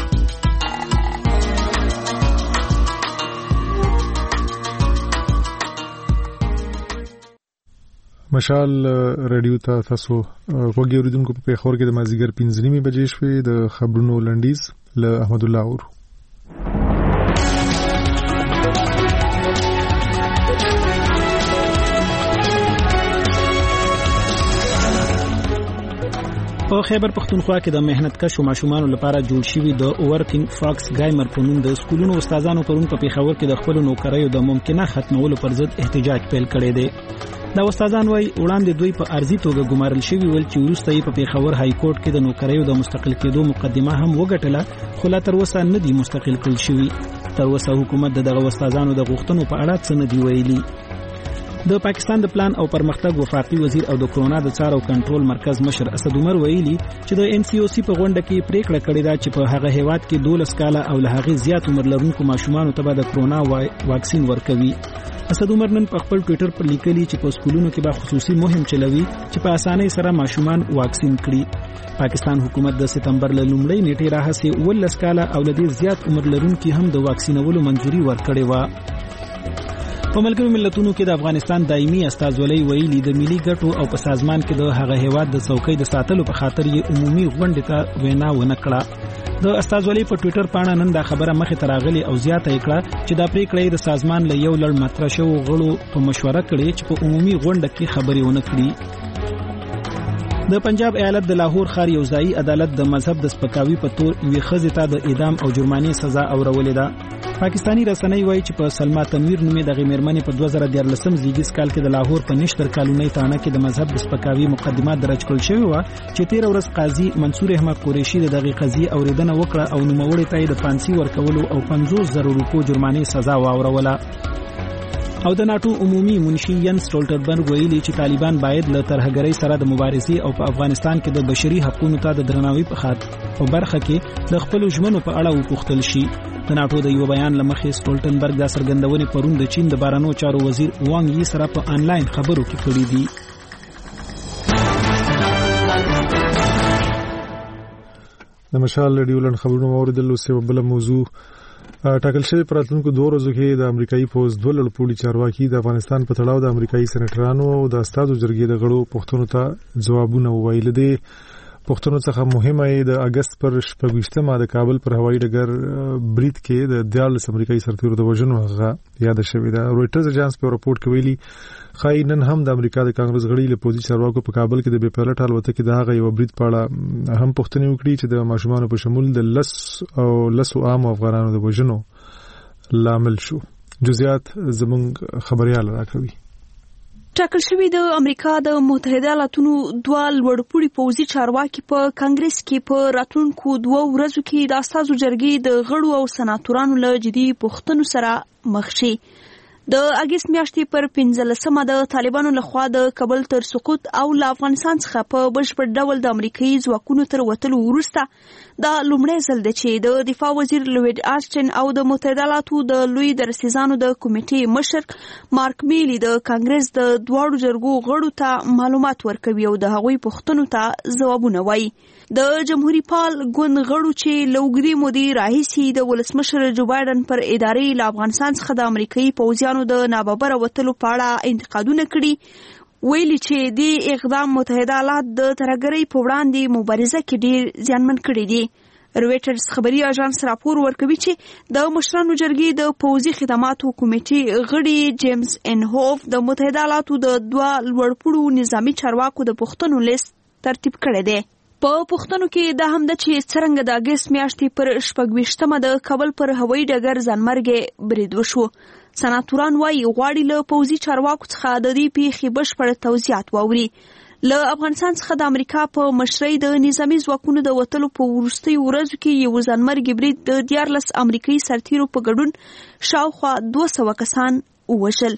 مشال رادیو ته تاسو وګورئ اوریدونکو په خبر کې د مازیګر پنځه نیمې بجې شوې د خبرونو لنډیز له احمد الله اور. په خیبر پختونخوا کې د مهنت کشو ماشومانو لپاره جوړ شوی د ورکینګ فاکس ګایمر په نوم د سکولونو استادانو پرون په پیښور کې د خپل نوکریو د ممکنه ختمولو پر ضد احتجاج پیل کړی دی. دا استادان وايي وړاندې دوی په ارزي توګه ګمارل شوی ول چې وروسته یې په پیښور های کورټ کې د نوکریو د مستقل کېدو مقدمه هم وګټله، خو لا تر اوسه نه دی مستقل کړل شوی. تر اوسه حکومت دغه استادانو د غوښتنو په اړه څه نه دی ویلي. د پاکستان د پلان او پرمختګ وفاقي وزیر او د کرونا د څار او کنټرول مرکز مشر اسد عمر ویلي چې د ان سی او سی په غونډه کې پریکړه کړې ده چې په هغه هیواد کې دولس کاله او له هغه زیات عمر لرونکو ماشومانو ته د کرونا واکسین ورکوي. اسد عمر نن په خپل ټوئیټر پر لیکلي چې په سکولونو کې به خصوصي مهم چلوي چې په اسانۍ سره ماشومان واکسین کړي. پاکستان حکومت د سپتمبر له لومړۍ نیټې راهیسې ولس کاله او له دې زیات عمر لرونکو هم د واکسینولو منځوري ورکړې و. په ملګرو ملتونو کې د افغانستان دایمي استازولۍ ویلي د ملي ګټو او په سازمان کې د هغه هیواد د څوکۍ د ساتلو په خاطر یې عمومي غونډې ته وینا ونه کړه. د استازولۍ په ټوئیټر باندې نن دا خبره مخې ته راغلي او زیاته یې کړه چې دا پریکړه د سازمان له یو لړ مطرح شوو غړو په مشوره کړې چې په عمومي غونډه کې خبرې ونه کړي. د پنجاب ایالت د لاهور ښار یو ځایي عدالت د مذهب د سپکاوي په تور یوې ښځې ته د اعدام او جرمانې سزا اورولې ده. پاکستانی رسنۍ وایي چې په سلما تنویر نومې دغه میرمنې په دوه زره دیارلسم زیږدیز کال کې د لاهور په نشتر کالونۍ تانه کې د مذهب د سپکاوي مقدمه درج کړل شوې وه چې تیر ورځ قاضي منصور احمد قریشي د دغه قضیې اوریدنه وکړه او نوموړي ته د پانسي ورکولو او پنځوس زره روپو جرمانې سزا واوروله. او د ناتو عمومي منشي ینس ټولټنبرګ ویلي چې طالبان باید له ترهګرۍ سره د مبارزې او په افغانستان کې د بشري حقوقو ته د درناوي په خاطر په برخه کې د خپل ژمنو په اړه وپوښتل شي. د ناتو د یو بیان لمخې ټولټنبرګ د سرګندونې پرون د چین د بارانو چارو وزیر وانګ یي سره په انلاین خبرو کې کړې دي. د مشال رادیو لن خبرونو اوریدل او بل موضوع ټاکل شوی پر راتلونکو دوه ورځو کې د امریکایي پوز دوه لړپوړي چارواکي د افغانستان په تړاو د امریکایي سېنیټرانو او د استادو جرګې د غړو پوښتنو ته ځوابونه وویل دي. پښتون څخه مهمه د اگست پر شپږشتمه د کابل پر هوایي ډګر برید کې د دیارلس امریکایي سرتیرو د وژنو هغه یاد شوې ده. رويټرز اژانس په راپورټ کې ویلي خای نن هم د امریکا د کانګرس غړي له پوزي چارواکو په کابل کې د بي پایلټ الوتکې د هغه یو برید په اړه هم پوښتنه وکړي چې د ماشومانو په شمول د لس او لسو عام افغانانو د وژنو لامل شو. جزئیات زموږ خبريال راکوي. ټاکل شوی د امریکا د متحده ایالاتونو دوه لوړپوړي پوځي چارواکي په کانګرس کې په راتلونکو دوه ورځو کې د استازو جرګې د غړو او سناتورانو له جدي پوښتنو سره مخ شي. د اگست میاشتې پر پنځلسمه د طالبانو لخوا د کابل تر سقوط او له افغانستان څخه په بشپړ ډول د امریکایي ځواکونو تر وتلو وروسته دا لومړی ځل دی چې د دفاع وزیر لوید آسټن او د متحده ایالاتو د لوی درسیزانو د کمیټې مشر مارک میلی د کانګرس د دواړو جرګو غړو ته معلومات ورکوي او د هغوی پوښتنو ته ځوابونه وایي. د جمهوریت پال ګوند غړو چې لوګری مودي راهیسي د ولسمشر جو بایدن پر ادارې له افغانستان څخه د امریکایي پوځیانو د ناببره وتلو په اړه انتقادونه کړي، ویلي چې د اقدام متحده ایالات د ترهګرۍ په وړاندې مبارزه کې ډیر زیانمن کړي دي. رويټرز خبري اژانس راپور ورکوي چې د مشرانو جرګې د پوځي خدماتو کمیټې غړي جیمز ان هوف د متحده ایالاتو د دوه لوړپوړو نظامی چارواکو د پوښتنو لیست ترتیب کړی دی. په پوښتنو کې دا هم ده چې څرنګه د اگست میاشتې پر شپږویشتمه د کابل پر هوایي ډګر ځانمرګي برید وشو. سناتوران وايي غواړي له پوځي چارواکو څخه د دې پیښې بشپړ توضیحات واوري. له افغانستان څخه د امریکا په مشرۍ د نظامی ځواکونو د وتلو په وروستیو ورځو کې یو ځانمرګي برید د دیارلس امریکایي سرتیرو په ګډون شاوخوا دوه سوه کسان ووژل.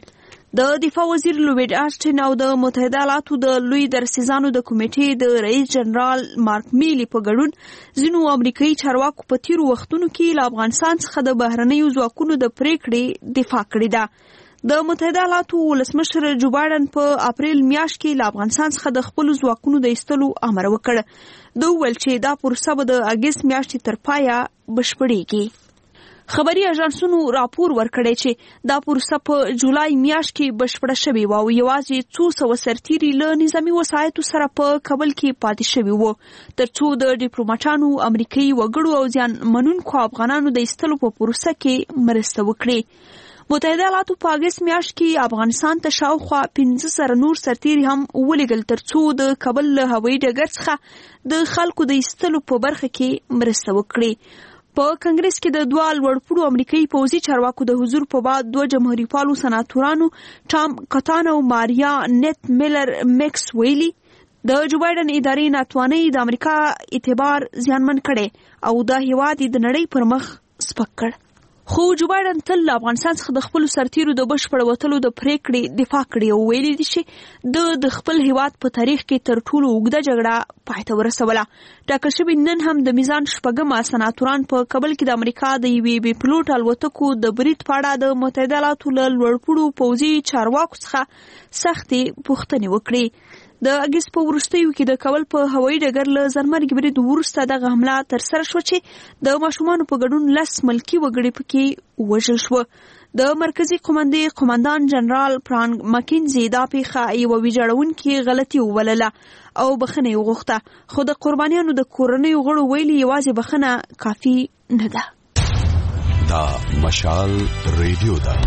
د دفاع وزیر لوید آسټن او د متحده ایالاتو د لوی درسیزانو د کمیټې د رئیس جنرال مارک میلی په ګډون ځینو امریکایي چارواکو په تیرو وختونو کې له افغانستان څخه د بهرنیو ځواکونو د پریکړې دفاع کړې ده. د متحده ایالاتو ولسمشر جو بایدن په اپریل میاشت کې له افغانستان څخه د خپلو ځواکونو د ایستلو امر وکړ. دوی وویل چې دا پروسه به د اګست میاشتې تر پایه بشپړېږي. خبري اژانسونو راپور ورکړی چې دا پروسه په جولای میاشت کې بشپړه شوې وه او یوازې څو سوه سرتیري له نظامي وسایطو سره په کابل کې پاتې شوي وو تر څو د ډیپلوماټانو امریکایي وګړو او زیان منونکو افغانانو د ایستلو په پروسه کې مرسته وکړي. متحده ایالاتو په اګست میاشت کې افغانستان ته شاوخوا پنځه زره نور سرتیري هم ولېږل تر څو د کابل له هوایي ډګر څخه د خلکو د ایستلو په برخه کې مرسته وکړي. په کنګریس کې د دوه لوړپوړو امریکایي پوځي چارواکو د حضور په بعد دوه جمهوریت پالو سناتورانو ټام کټان او ماریا نیت میلر میکس ویلي د جو بایدن ادارې ناتوانۍ د امریکا اعتبار زیانمن کړي او دا هیواد د نړۍ پر مخ سپک کړ. خو جو بایدن تل له افغانستان څخه د خپلو سرتیرو د بشپړ وتلو د پریکړې دفاع کړې او ویلي دي چې د د خپل هیواد په تاریخ کې تر ټولو اوږده جګړه پای ته ورسوله. ټاکل شوي نن هم د میزان شپږمه سناتوران په کابل کې د امریکا د یوې بې پلوټ الوتکو د برید په اړه د متحده ایالاتو له لوړپوړو پوځي چارواکو څخه سختې پوښتنې وکړې. د اګست په وروستیو کې د کابل په هوایي ډګر له ځانمرګي برید وروسته دغه حمله ترسره شوه چې د ماشومانو په ګډون لس ملکي وګړي پکې ووژل شوه. د مرکزي قومندې قومندان جنرال فرانک مکینزي دا پیښه یوه ویجاړونکې غلطي وبلله او بخښنه یې وغوښته، خو د قربانیانو د کورنیو غړو ویلي یوازې بخښنه کافي نه ده. دا مشال ریډیو ده.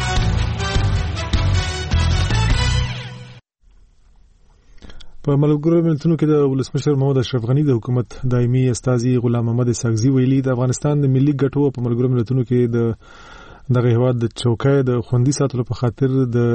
په ملګرو ملتونو کې د ولسمشر محمد اشرف غنی د حکومت دایمي استازي غلام محمد اسحاقزي ویلي د افغانستان د ملي ګټو په ملګرو ملتونو کې د دغه هیواد د چوکۍ د خوندي ساتلو په خاطر د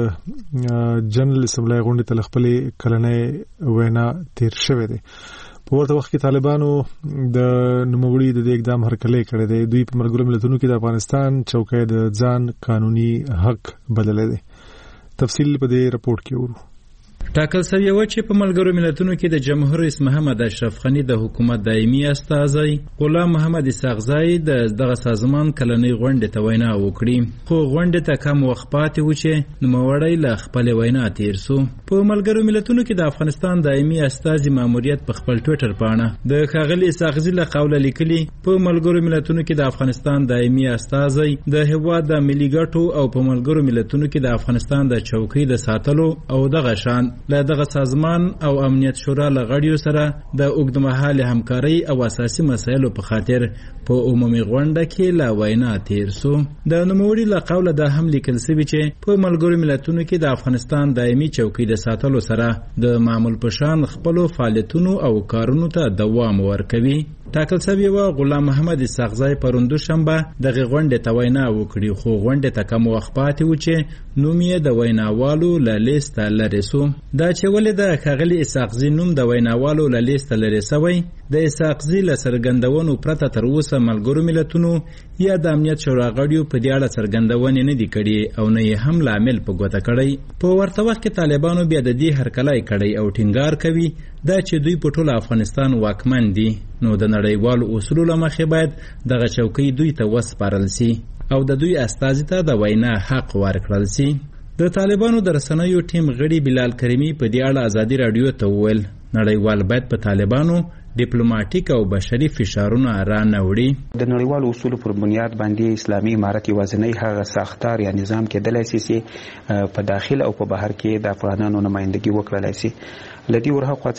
جنرال اسمبلی غونډې ته خپلې کلنۍ وینا تیر شوې ده. په ورته وخت کې طالبانو د نوموړي د اقدام هرکلی کړی دی. دوی په ملګرو ملتونو کې د افغانستان چوکۍ د ځان قانوني حق بللی دی. تفصیل په دې رپورت کې ورو. ټاکل شوی و چې په ملګرو ملتونو کې د جمهور رئیس محمد اشرف غنی د حکومت دایمي استازی غلام محمد اسحاقزي د دغه سازمان کلنۍ غونډې ته وینا وکړي، خو غونډې ته کم وخت پاتې و چې نوموړی له خپل وینا تیر سو. په ملګرو ملتونو کې د افغانستان دایمي استازي ماموریت په خپل ټویټر باندې د ښاغلي اسحاقزي له قوله لیکلي په ملګرو ملتونو کې د افغانستان دایمي استازی د هیواد د ملي ګټو او په ملګرو ملتونو کې د افغانستان د چوکۍ د ساتلو او دغه شان له دغه سازمان او امنیت شورا له غړیو سره د اوږدمهاله همکارۍ او اساسي مسایلو په خاطر په عمومي غونډه کې لا وینا تیر سو. د نوموړي له قوله دا هم لیکل شوی چې په ملګرو ملتونو کې د افغانستان دایمي چوکۍ د ساتلو سره د معمول په شان خپل فعالیتونو او کارونو ته دوام ورکوي. ټاکل شوی و غلام محمد اسحاقزي پروندو شنبه دغه غونډه ته وینا وکړي، خو غونډه ته کم وخت پاتې و چې نوم یې د ویناوالو له لیست لرې سو. دا چې ولې د ښاغلي اسحاقزي نوم د ویناوالو له لیست لرې سوی د اسحاقزي له څرګندونو پرته تر اوسه ملګرو ملتونو یا د امنیت شورا غړیو په دې اړه څرګندونې نه دي کړي او نه یې هم لامل په ګوته کړی. په ورته وخت کې طالبانو بیا د دې هرکلی کړی او ټینګار کوي دا چې دوی په ټول افغانستان واکمن دي، نو د نړیوالو اصولو له مخې باید دغه چوکۍ دوی ته وسپارل سي او د دوی استازي ته د وینا حق ورکړل سي. د طالبانو د رسنیو ټیم غړي بلال کریمي په دې اړه ازادي رادیو ته وویل نړیوال باید په طالبانو ډیپلوماټیک او بشري فشارونه رانه وړي. د نړیوالو اصولو پر بنیاد باندې اسلامي امارت یوازینی هغه ساختار یا نظام کېدلی سي چې په داخل او په بهر کې د افغانانو نمایندګي وکړلی سي. لدی ورهاخوا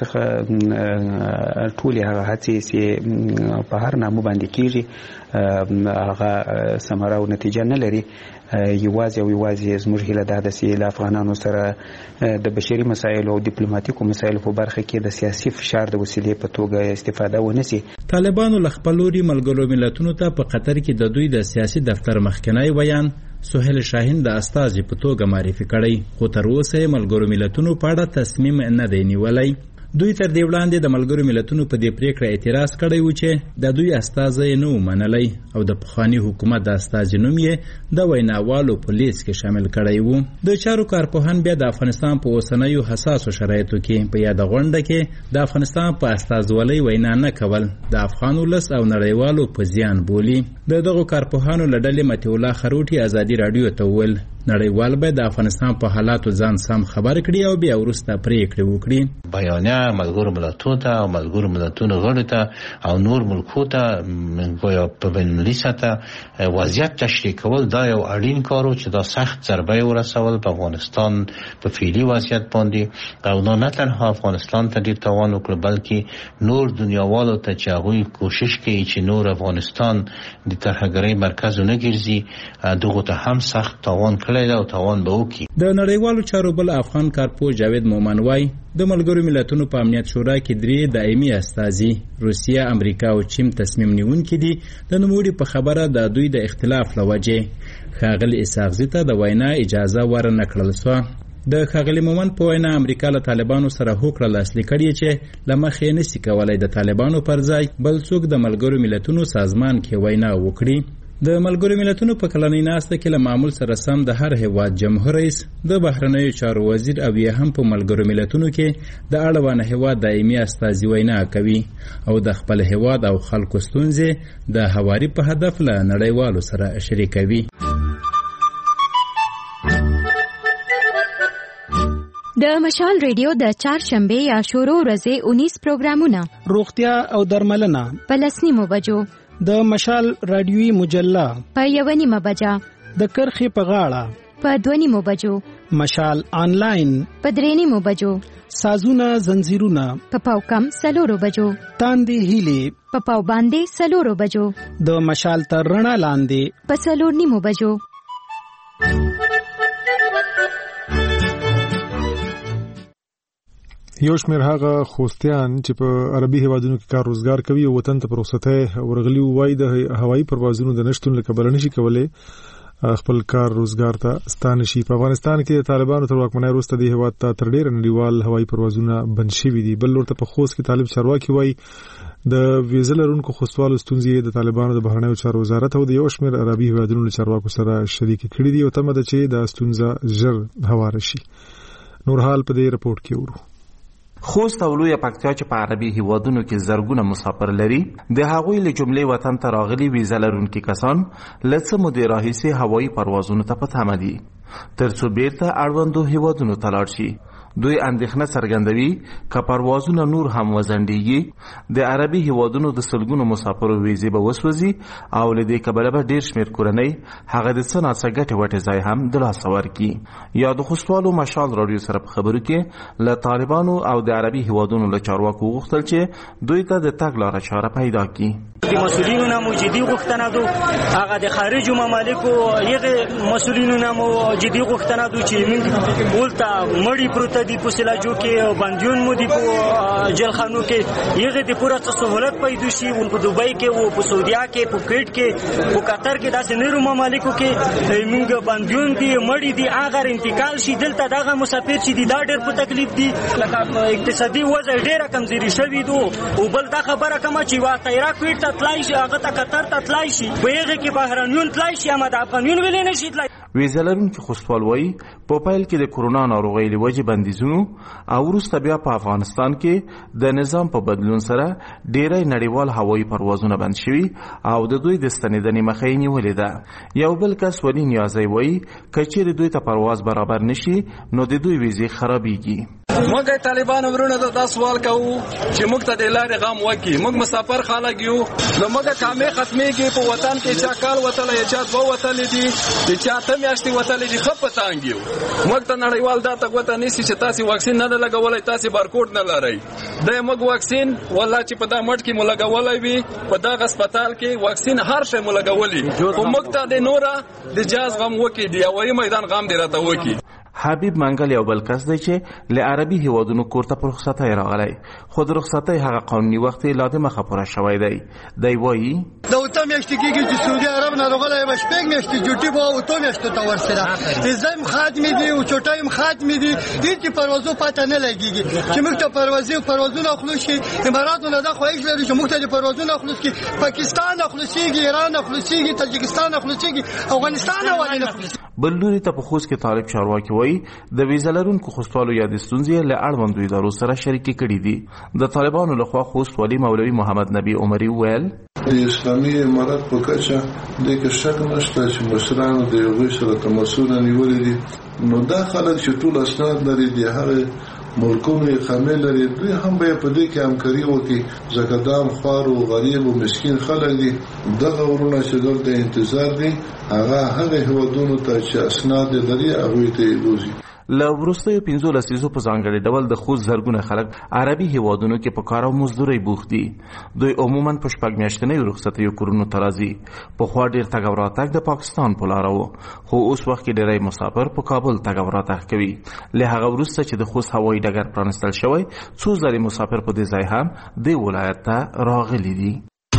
څخه ټولې هغه هڅې چې په هر نامه باندې کېږي هغه ثمره او نتیجه نه لري. یوازې او یوازې زموږ هیله دا ده چې له افغانانو سره د بشري مسایلو او ډیپلوماټیکو مسایلو په برخه کې د سیاسي فشار د وسیلې په توګه استفاده ونشي. طالبانو له خپل لوري ملګرو ملتونو ته په قطر کې د دوی د سیاسي دفتر مخکنی بیان سهیل شاهین د استازي په توګه معرفي کړی، خو تر اوسه ملګرو ملتونو په اړه تصمیم نه دی نیولی. دوی تر دې وړاندې د ملګرو ملتونو په دې پریکړه اعتراض کړی و چې د دوی استازی نه ومنلی او د پخواني حکومت د استازي نوم یې د ویناوالو په لیست کې شامل کړی و. د چارو کارپوهان بیا د افغانستان په اوسنیو حساسو شرایطو کې په یاده غونډه کې د افغانستان په استازولۍ وینا نه کول د افغان ولس او نړیوالو په زیان بولي. د دغو کارپوهانو له ډلې متي الله خروټي ازادي رادیو ته وویل نړیوال به د افغانستان په حالاتو ځان سم خبر کړي او بیا وروسته پریکړې وکړي. بیانیه ملګرو ملتونو ته او ملګرو ملتونو غړو ته او نور ملکونو ته گویا په بین‌المللي سطح وضعیت تشریح کول دا یو اړین کار و چې دا سخت ضربه ورسول په افغانستان په فعلي وضعیت باندې او نه تنها افغانستان ته ډیر تاوان وکړ بلکې نور دنیاوالو ته چې هغوی کوشش کوي چې نور افغانستان د ترهګرۍ مرکز ونه ګرځي دغه ته هم سخت تاوان او تاوان به وکړي. د نړیوالو چارو بل افغان کارپوه جاوید مومن وای د ملګرو ملتونو په امنیت شورا کې درې دایمي استازي روسیه، امریکا او چین تصمیم نیونکي دي د نوموړي په خبره د دوی د اختلاف لوجه ښاغلي اسحاقزي ته د وینا اجازه ورنه کړل سوه. د ښاغلي مومن په وینا امریکا له طالبانو سره هوکړه لاسلیک کړې چې له مخې نشي کولای د طالبانو پر ځای بل څوک د ملګرو ملتونو سازمان کې وینا وکړي. د ملګرو ملتونو په کلنۍ ناسته کې له معمول سره سم د هر هیواد جمهور رئیس د بهرنیو چارو وزیر او یا هم په ملګرو ملتونو کې د اړوانه هیواد دایمي استازي وینا کوي او د خپل هیواد او خلکو ستونزې د هواري په هدف له نړیوالو سره شریکوي. د مشال ریډیو د چهارشنبه یا شورو ورځې اونیس پروګرامونه روغتیا او درملنه په لس نیمو بجو، د مشال رادیوي مجله په یوه نیمه بجه، د کرخې په غاړه په دوه نیمو بجو، مشال آنلاین په درې نیمو بجو، سازونه زنجیرونه په پاو کم سلورو بجو، تاندې هیلې په پاو باندې سلورو بجو، د مشال تر رڼا لاندې په سلور نیمو بجو. یو شمېر هغه خوستیان چې په عربي هیوادونو کې کار روزګار کوي او وطن ته په رخصتۍ ورغلي وای د هوایي پروازونو د نشټون له کبله نشي کولای خپل کار روزګار ته ستانه شي. په افغانستان کې طالبانو تر واکمنۍ وروسته د هیواد ته تر ډېره نړیوال هوایي پروازونه بند شوي دي. بل ورته په خوست کې طالب چارواکي وای د ویزه لرونکو خوستوالو ستونزې د طالبانو د بهرنیو چارو وزارت او د یو شمېر عربي هیوادونو له چارواکو سره شریک کړي دي او تمه ده چې دا ستونزه ژر هواره شي. نور حال په دې رپورټ کې ورو. خوست او لویه پکتیا چې په عربي هیوادونو کې زرګونه مسافر لري د هغوی له جملې وطن ته راغلي ویزه لرونکي کسان له څه مودې راهیسې هوایي پروازونو ته په تمه دي تر څو بیرته اړوندو هیوادونو ته لاړ شي. دوی اندېښنه څرګندوي که پروازونه نور هم وځنډېږي د عربي هیوادونو د سلګونو مسافرو ویزې به وسوځي او له دې کبله به ډېر شمېر کورنۍ هغه د څه ناڅه ګټې وټې ځای هم د لاسه ورکړي. یا د خوستوالو مشال راډیو سره په خبرو کې له طالبانو او د عربي هیوادونو له چارواکو وغوښتل چې دوی ته د تګ لاره چاره پیدا کړي. د مسؤلینو نه مو جدي غوښتنه دو هغه د خارجو ممالکو یغه مسؤلینو نه مو جدي غوښتنه دو چې موږ ولته مړی پروت دي په سلاجو کې او بندیون مو دي په جلخانو کې یغه د پوره سہولت پیدا شي په دوبۍ کې او په سعودیا کې په کویت کې په قطر کې داسې نورو ممالکو کې موږ بندیون دي مړی دي اگر انتقال شي دلته دغه مسافر چې دي دا ډېر په تکلیف دي لکه اقتصادي وضع ډېره کمزوري شوې دو او بل دا خبره کوم چې وا تیرا کویت ته تلای شي هغه ته قطر ته تلای شي په هغه کې بهرنیون تلای شي اما د افغانیون ویلې نشي تلای. ویزه لرونکي خوستوال وایي په پیل کې د کورونا ناروغۍ له وجې بندیزونو او وروسته بیا په افغانستان کې د نظام په بدلون سره ډېری نړیوال هوایي پروازونه بند شوي او د دوی د ستنېدنې مخه یې نیولې ده. یو بل کس ولي نیازی وایي که چیرې دوی ته پرواز برابر نشي نو د دوی ویزې خرابېږي. موږ طالبان ورونه دا سوال کوو چې موږ ته د لارې غم وکړي. موږ مسافر خلک یو نو موږ کامې ختمېږي په وطن کې چا کال وتلی چا دوه وتلی دي چې چا ته میاشتې وتلی دي ښه په تانګ یو. موږ ته نړیوال دا ته ګوته نیسي چې تاسې واکسین نه ده لګولی تاسې بارکوډ نه لرئ. دی موږ واکسین والله چې په دا مټ کې مو لګولی وي په دغه هسپتال کې واکسین هر شی مو لګولی خو موږ ته د نوره د جاز غم وکړي د هوایي میدان غم دې راته وکړي. حبیب منګل یو بل کس دی چې له عربي هیوادونو کورته پر رخصتۍ راغلی، خو د رخصتۍ هغه قانوني وخت یې لا د مخه پوره شوی دی. دی وایي د اوته میاشتې کېږي چې سعودي عرب نه راغلی یم، شپږ میاشتې ډیوټي به اوته میاشتو ته ورسېده، ویزه یم ختمې دي او چوټۍ یم ختمې دي، هېڅ پروازو پته نه لګېږي چې موږ ته پروازي پروازونه خلاص شي. اماراتو نه دا خواهش لري چې موږ ته د پروازونه خلاص کړي، پاکستان نه خلاصېږي، ایران نه خلاصېږي، تاجکستان نه خلاصېږي، افغانستان نه ولې نه خلاصېږي. بل لوري ته په خوست کې طالب چارواکي وایي د ویزه لرونکو خوستوالو یا د ستونزې له اړوندو ادارو سره شریکې کړي دي. د طالبانو لخوا خوست والي مولوي محمد نبی عمري وویل د اسلامي امارت په کچه د کې شک نشته چې مشرانو د یو سره تماسونه نیولې دي، نو دا خلک چې ټول اسناد لري د هغه ملکونو خامل لري، دوی هم به په دې کې همکاري وکړي، ځکه دا خوار او غریب او مسکین خلک دي. دغه ورونه چې دلته انتظار دي هغه هغه هیوادونو ته چې اسناد لري هغوی ته یې بوځي. له وروستیو پنځو لسیزو په ځانګړي ډول د خوست زرګونه خلک عربي هیوادونو کې په کار او مزدورۍ بوخت دي. دوی عموما په شپږ میاشتنیو رخصتیو کورونو ته راځي. پخوا ډېر تګ او راتګ د پاکستان په لاره و، خو اوس وخت کې ډېری مسافر په کابل تګ او راتګ کوي. له هغه وروسته چې د خوست هوایي ډګر پرانستل شوی، څو زره مسافر په دې ځای هم دې ولایت ته راغلي دي.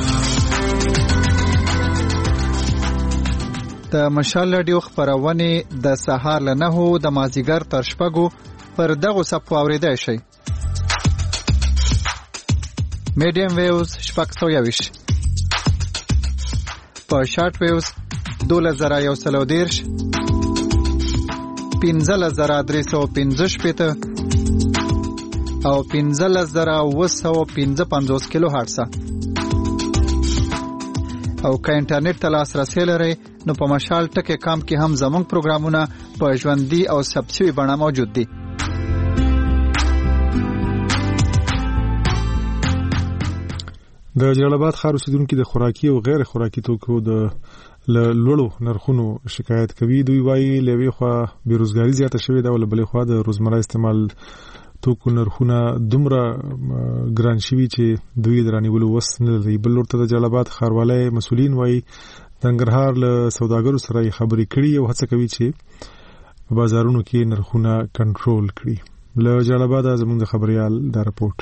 د مشال رادیو خبرونه د سهار له نهو د مازیګر تر شپږو پر دغه صفحه اوریدای شئ. میډیم ویوز شپږ سوه یویش، په شارټ ویوز دولس زره یو سل او دېرش، پنځلس زره درې سوه پنځه شپېته او پنځلس زره اوه سوه پنځه پنځوس کیلو هرټزه. او که انټرنیټ ته لاسرسی لرئ نو په مشال ټکی کام کې هم زموږ پروګرامونه په ژوندۍ او ثبت شوي بڼه موجود دي. د جلال آباد ښار اوسیدونکو د خوراکي او غیر خوراکي توکو د لوړو نرخونو شکایت کوي. دوی وایي له یوې خوا بیروزګاري زیاته شوې ده او له بلې خوا د روزمره استعمال توکو نرخونه دومره ګران شوي چې دوی د رانیولو وس نه لري. بل لور ته د جلال آباد ښاروالۍ مسؤلین وایي د ننګرهار له سوداګرو سره خبرې کړي او هڅه کوي چې په بازارونو کې نرخونه کنټرول کړي. له جلال آباد زموږ د خبريال دا رپورټ.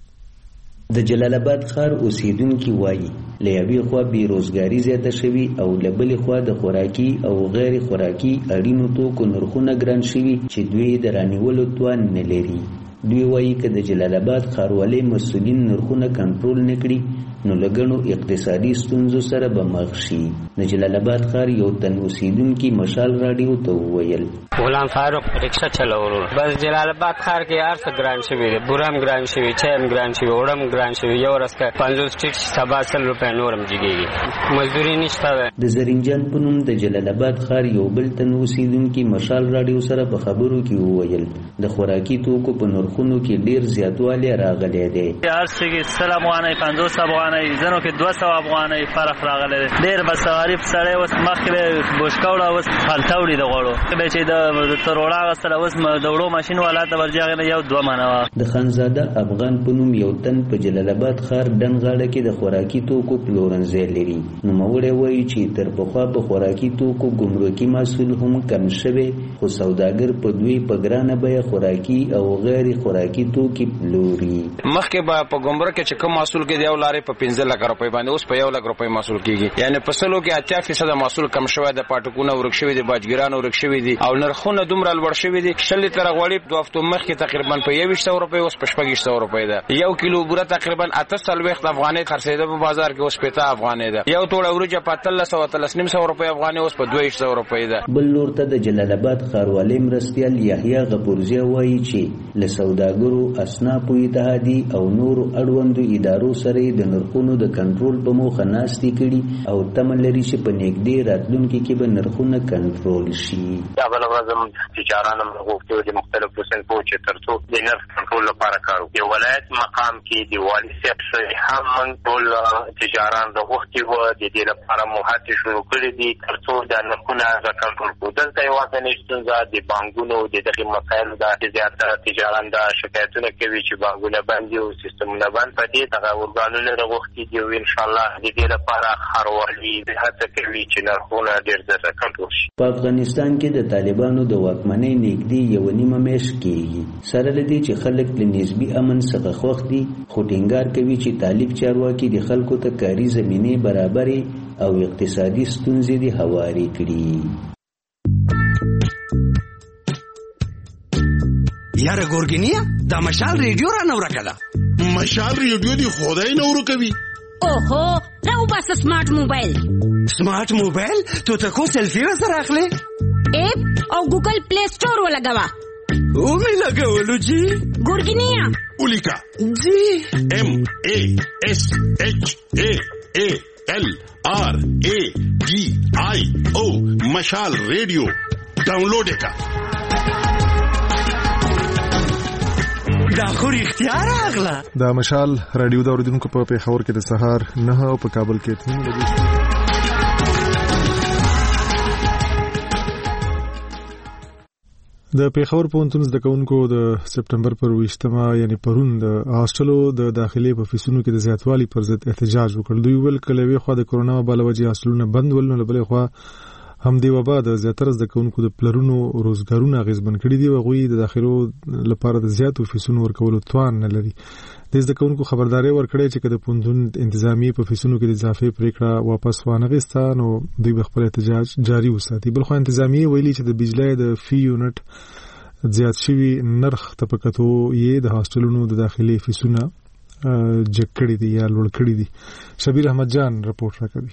د جلال آباد ښار اوسیدونکو وایي له یوې خوا بیروزګاري زیاته شوي او له بلې خوا د خوراکي او غیر خوراکي اړینو توکو نرخونه ګران شوي چې دوی د رانیولو توان نه لري. دوی وایي که د جلال آباد ښاروالۍ مسؤلین نرخونه کنټرول نه کړي نو لګنو اقتصادي ستونزو سره به مخ شي. د جلال آباد ښار یو تن اوسیدونکي مشال راډیو ته وویل غلام فاروق رکشا چلوورو بس جلال آباد ښار کې هر څه ګران شوي دي، بورم ګران شوي، چایم ګران شوي، وړم ګران شوي، یو ورځ کې پنځوس ټیټ سبا سل روپۍ نورم جګېږي، مزدوري نشته ده. د زرینجان په نوم د جلال آباد ښار یو بل تن اوسیدونکي مشال راډیو سره په خبرو کې وویل د خوراکي توکو په نرخونو کې ډېر زیاتوالی راغلی دی. هر څه کې سل افغانۍ، پنځوس افغانۍ، ځینو کې دوه سوه افغانۍ فرق راغلی دی. ډېر بسواري سړی اوس مخکې به بوشکه وړه، اوس خلطه وړي د غوړو، چې د تروړه اخیستله اوس د وړو ماشین والا ته ورځي هغې نه یو دوه منه وه. د خانزاده افغان په نوم یو تن په جلال آباد ښار ډن غاړه کې د خوراکي توکو پلورنځی لري. نوموړی وایي چې تر پخوا په خوراکي توکو ګمرکي محصول هم کم شوی، خو سوداګر په دوی په ګرانه بیه خوراکي او غیر خوراکي توکي پلوري. مخکې به په ګمرک کې چې کوم محصول کې د یو لارې په پنځه لکه روپۍ باندې اوس په یو لک روپۍ محصول کېږي، یعنې په سلو کې اتیا فیصده محصول کم شوی د پاټکونه ورک شوي دي، باجګیران ورک شوي دي او نرخونه دومره لوړ شوي دي. شل لیتره غوړي دوه هفتو مخکې تقریبا په یویشت سوه روپۍ اوس په شپږ سوه روپۍ ده. یو کیلو بوره تقریبا اته څلوېښت افغانۍ خرڅېده په بازار کې، اوس شپېته افغانۍ ده. یو توړه وریجه په اتلس سوه اتلس نیم سوه روپۍ افغانۍ اوس په دوه ویشت سوه روپۍ ده. بل لور ته د جلال آباد ښاروالۍ مرستیال یحیی غفورزی وایي چې له سوداګرو، اصنافو اتحادیې او نورو اړوندو ادارو سره د نرخونو د کنټرول په موخه ناستې کړي او تمه لري چې په نږدې راتلونکي کې به نرخونه کنټرول شي. دا بله ورځ هم تجاران هم غوښتي وو د مختلفو صنفو چې تر څو د نرخ کنټرول لپاره کار وکړي. د ولایت مقام کې د والي صاحب سره هم موږ ټول تجاران غوښتي وو د دې لپاره مو هڅې شروع کړي دي تر څو د نرخونه کنټرول کړو. دلته یوازې ستونزه د بانکونو د دغې مسایلو ده چې زیاتره تجاران دا شکایتونه کوي چې بانکونه بند دي او سیستمونه بند. په دې دغه ارګانونه غوښتي دي او ان شاء الله د دې لپاره ښاروالي هڅه کوي چې نرخونه ډېر زر کنټرول شي. په افغانستان کې د طالبانو د واکمنۍ نږدې یو نیمه میاشت کېږي. سره له دې چې خلک له نسبي امن څخه خوښ دي، خو ټینګار کوي چې طالب چارواکي د خلکو ته کاري زمینې برابرې او اقتصادي ستونزې دي هوارې کړي. یاره ګورګینیا دا مشال ریډیو را نو راکړه. مشال ریډیو دی خدای نو ورکوي. اوهو راو بس سمارټ موبایل. سمارټ موبایل ته ته کو سلفي سره اخلي؟ اپ او ګوګل پلی سٹور ولګوا. او می لګولو جی ګورګینیا ولیکا جی ام ا اس اچ ا ا ال آر ا ډي آی او مشال ریډیو ډاونلوډ کا. دا خو اختیار اغلا. دا مشال رادیو دا اوریدونکو په پیښور کې د سهار نه او په کابل کې تین بجې. د پیښور پوهنتون زده کوونکو د سپټمبر پر ویشتمه یعنی پرون د هاستلو د داخلي په فیسونو کې د زیاتوالي پر ضد احتجاج وکړ. دوی ویل کله وی خو د کورونا بل وجې هاستلونه بند ول، نو بلې خو هم دی وبا د زیاتره زده کوونکو د پلرونو روزګارونه غیزبن کړي دي او غوي د داخلو لپاره د زیاتو فیسونو ورکولو توان نه لري. د زده کوونکو خبرداري ورکړي چې کله پوهنتون انتظامی په فیسونو کې د اضافي پریکړه واپس وانغستا نو دوی خپل احتجاج جاری وساتي. بل خو انتظامی ویلي چې د بجلی د فی یونټ زیات شوی نرخ تپکتو یې د هاستلونو د داخلي فیسونه جکړې دي یا لوړ کړې دي. شبیر احمد جان رپورټ راکوي.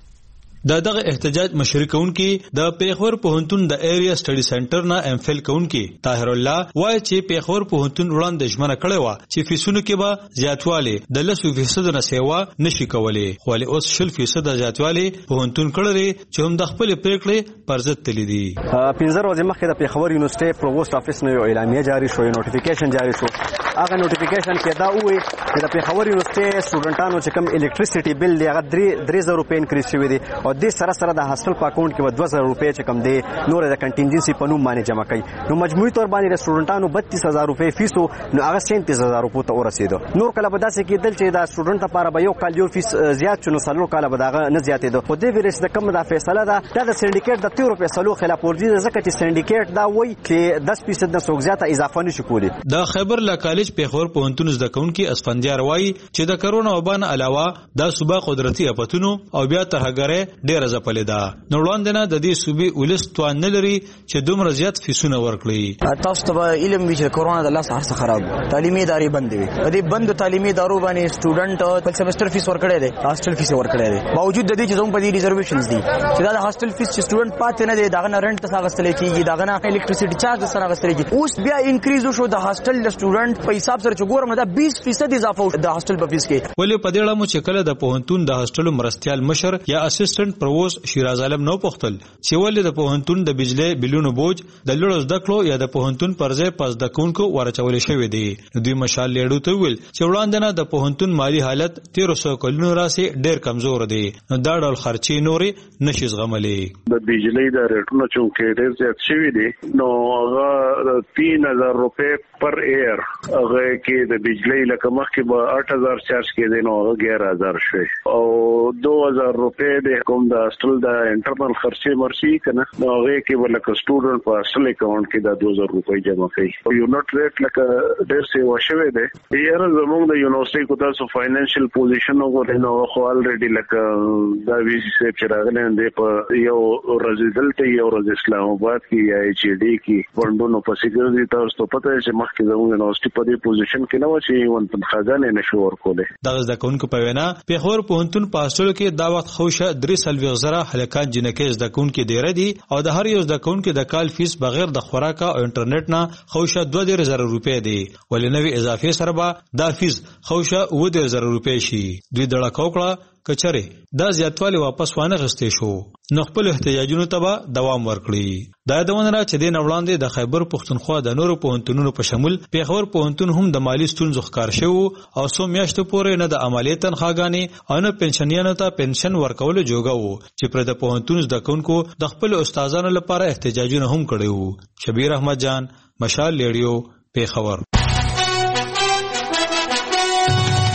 د دغه احتجاج مشري کوونکي د پیښور پوهنتون د ایریا سټډي سنټر نه ام فل کوونکي طاهر الله وایي چې پیښور پوهنتون وړاندې ژمنه کړې و چې فیسونو کې به زیاتوالی د لس فیصد نه سیوا نشي کولای، خو له اوس شل فیصد زیاتوالی پوهنتون کړی چې هم د خپل پریکړې پر ضد تللی دي. پنځه ورځې مخکې د پیښور یونیورسيټي پرووست افیس نه یو اعلامیه جاری شو، یو نوټیفیکیشن جاری شو. هغه نوټیفیکیشن کې دا وایي چې د پیښور یونیورسيټي سټوډنټانو چې کوم الکتریسيټي بل دی هغه درې زره روپۍ انکریز شوی دی او د سره سره د هاستل په اکاونټ کې دوه زره روپۍ چې کم دی نور د کنټینجنسي په نوم باندې جمع کړي. نو مجموعي تور باندې د سټوډنټانو بتیس هزار روپۍ فیسو نو هغه سینتیس هزار روپۍ ته ورسېدو. نور کله به داسې کېدل چې د سټوډنټ لپاره به یو کال یو فیس زیات شو، نو څلور کاله به دغه نه زیاتېدو. خو دې ویرس د کم د فیصله ده دا د سندیکیټ د تیرو فیصلو خلاف ورزي ده، ځکه چې سندیکیټ دا وایي چې دس فیصد نه څوک زیاته اضافه نشي کولی. د خیبر لا کالج پیښور پوهنتون زده کوونکي اسفندیار وایي چې د کرونا وبا نه علاوه د صوبه قدرتي اپتونو او بیا ترهګره ډېر ځپلې ده. نو وړاندې نه د دې صوبې ولس توان نه لري چې دومره زیات فیسونه ورکړي. تاسو ته علم وی چې کرونا د لاس هر څه خراب، تعلیمي ادارې بند دي. د دې بند تعلیمي ادارو باندې سټوډنټ په سمستر فیس ورکړي دي، هاستل فیس ورکړي دي، باوجود د دې چې زموږ په دې ریزرویشنز دي چې دا د هاستل فیس چې سټوډنټ پاتې نه دي، داغه نه رنټ څنګه غستل کیږي، داغه نه الکتریسيټي چارج څنګه غستل کیږي. اوس بیا انکریز شو د هاستل د سټوډنټ په حساب سره چې ګورم دا بیس فیصد اضافه د هاستل په فیس کې. ولې په دې اړه مو چې کله د پوهنتون د هاستل مرستيال مشر یا اسسټنټ پرووست شیراز عالم نو پختل چې ولې د پوهنتون د بجلی بلونو بوج د لوړ زده کړو یا د پوهنتون پر ځای پس د کونکو ورچول شوی دی. دوی مشال لیډو ته ویل چې وړاندې نه د پوهنتون مالی حالت تیرو سو کلونو راسي ډیر کمزور دی، نو دا ډول خرچي نوري نشي زغملې. د بجلی د ریټونو چونکه ډیر زیات شوی دی نو هغه تین هزار روپے پر ایر هغه کې د بجلی لکه مخکې به آٹھ ہزار چارج کېدی نو هغه گیارہ ہزار شوی او دو ہزار روپے د کوم د هاستل د انټرنل خرچې مرشي کنه نو هغه کې ولکه سټوډنټ په هاستل اکاونټ کې د دو هزار روپۍ جمع کوي. یونټ ریټ لکه ډیر سی وشوي دی. یاره زموږ د یونیورسيټي کو تاسو فاینانشل پوزیشن وګورئ نو خو الریډي لکه دا وی سی سیب چې راغلی دی په یو رزیدل ته یو رز اسلام آباد کې یا ایچ ډي کې وندونو په سیګورټي تاسو ته پته چې مخکې زموږ یونیورسيټي په دې پوزیشن کې نه و چې ون خزانه نشو ورکولې. د ځکهونکو په وینا پیښور پوهنتون په هاستل کې دا وخت خوشه درې سلوي زره هلکان جنکې ځکهونکو ډیر دي او د هر یو ځکهونکو د کال فیس بغیر د خوراک او انټرنیټ نه خوشه دوه زره روپۍ دی، ولې نوې اضافي سره به دا فیس خوشه اووه زره روپۍ شي. دوی دړه کوکړه کچره دا زیاتوالی واپس وانه غستې شو نو خپل احتیاجونو ته به دوام ورکړي. دا دونه را چې د نوړاندې د خیبر پښتونخوا د نورو پوهنتونونو په شمول پیښور پوهنتون هم د مالی ستونزو ښکار شو او څو میاشتو پورې نه د عملیات تنخواګانې او نه پنشنیانو ته پنشن ورکول جوګه وو چې پر د پوهنتون زده کوونکو د خپل استادانو لپاره احتجاجونه هم کړي وو. شبیر احمد جان، مشال لیډیو، پیښور.